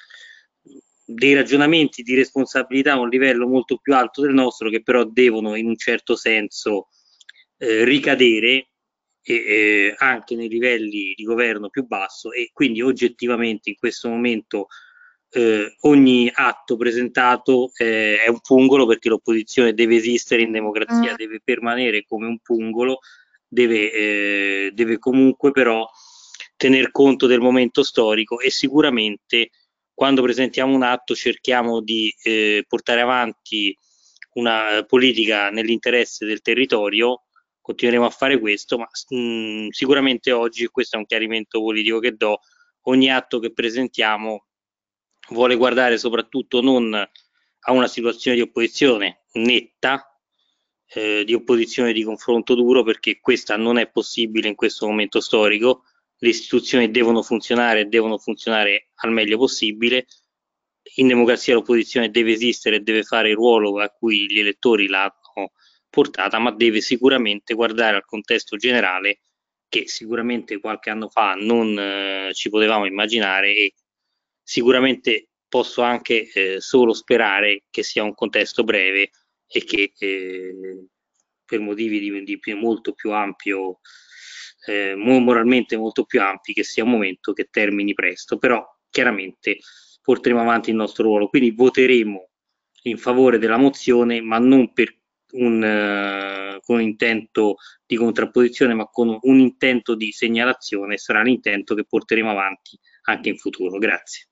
dei ragionamenti di responsabilità a un livello molto più alto del nostro, che però devono in un certo senso eh, ricadere e, eh, anche nei livelli di governo più basso, e quindi oggettivamente in questo momento eh, ogni atto presentato eh, è un pungolo, perché l'opposizione deve esistere in democrazia, deve permanere come un pungolo, deve, eh, deve comunque però tener conto del momento storico, e sicuramente quando presentiamo un atto cerchiamo di eh, portare avanti una politica nell'interesse del territorio. Continueremo a fare questo, ma mh, sicuramente oggi, questo è un chiarimento politico che do, ogni atto che presentiamo vuole guardare soprattutto non a una situazione di opposizione netta, eh, di opposizione di confronto duro, perché questa non è possibile in questo momento storico. Le istituzioni devono funzionare e devono funzionare al meglio possibile. In democrazia l'opposizione deve esistere e deve fare il ruolo a cui gli elettori l'hanno portata, ma deve sicuramente guardare al contesto generale, che sicuramente qualche anno fa non eh, ci potevamo immaginare, e sicuramente posso anche eh, solo sperare che sia un contesto breve e che eh, per motivi di, di più, molto più ampio, eh, moralmente molto più ampi, che sia un momento che termini presto, però chiaramente porteremo avanti il nostro ruolo. Quindi voteremo in favore della mozione, ma non per un, uh, con un intento di contrapposizione, ma con un intento di segnalazione. Sarà l'intento che porteremo avanti anche in futuro. Grazie.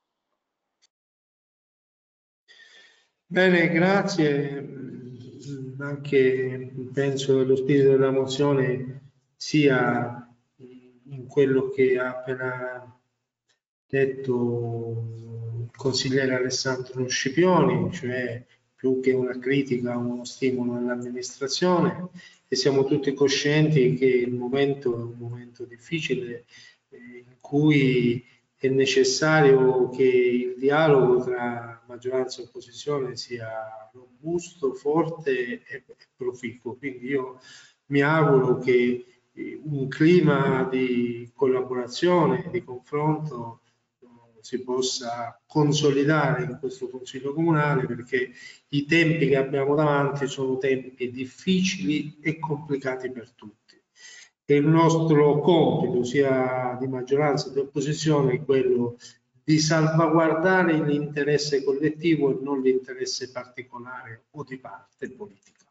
Bene, grazie. Anche penso che lo spirito della mozione sia in quello che ha appena detto il consigliere Alessandro Scipioni, cioè più che una critica, uno stimolo all'amministrazione, e siamo tutti coscienti che il momento è un momento difficile eh, in cui è necessario che il dialogo tra maggioranza e opposizione sia robusto, forte e proficuo. Quindi io mi auguro che un clima di collaborazione, di confronto si possa consolidare in questo Consiglio Comunale, perché i tempi che abbiamo davanti sono tempi difficili e complicati per tutti. E il nostro compito, sia di maggioranza che di opposizione, è quello di salvaguardare l'interesse collettivo e non l'interesse particolare o di parte politica.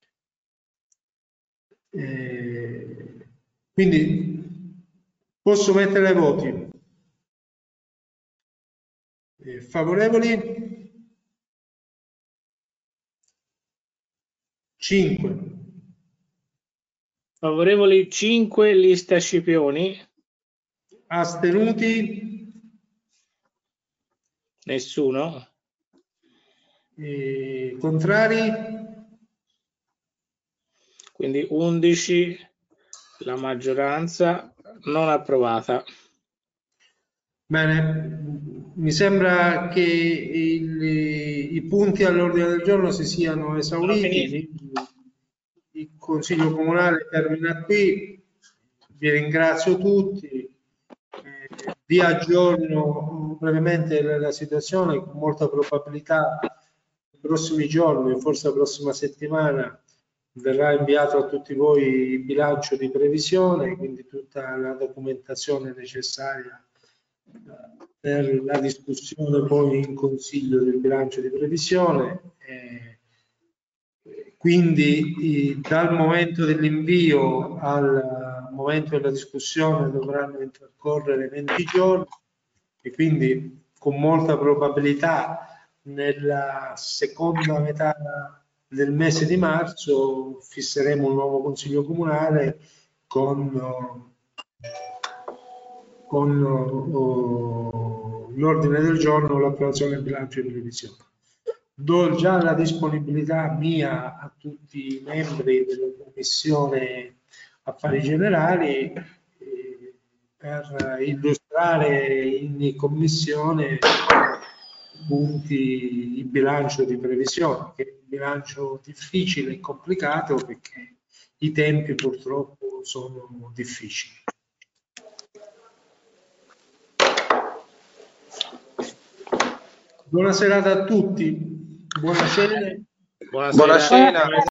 Eh, quindi posso mettere ai voti. Eh, favorevoli? cinque. Favorevoli cinque, lista Scipioni. Astenuti? Nessuno. Eh, contrari? Quindi undici, la maggioranza non approvata. Bene, mi sembra che il, i punti all'ordine del giorno si siano esauriti. Il Consiglio Comunale termina qui. Vi ringrazio tutti. Eh, vi aggiorno brevemente la, la situazione. Con molta probabilità nei prossimi giorni, forse la prossima settimana, verrà inviato a tutti voi il bilancio di previsione, quindi tutta la documentazione necessaria per la discussione poi in Consiglio del bilancio di previsione. Eh, quindi i, dal momento dell'invio al momento della discussione dovranno intercorrere venti giorni e quindi con molta probabilità nella seconda metà del mese di marzo fisseremo un nuovo Consiglio Comunale con, con oh, l'ordine del giorno, l'approvazione del bilancio di previsione. Do già la disponibilità mia a tutti i membri della Commissione Affari Generali eh, per illustrare in commissione punti il bilancio di previsione, che è un bilancio difficile e complicato perché i tempi purtroppo sono difficili. Buona serata a tutti. Buona cena. Buonasera. Buona cena.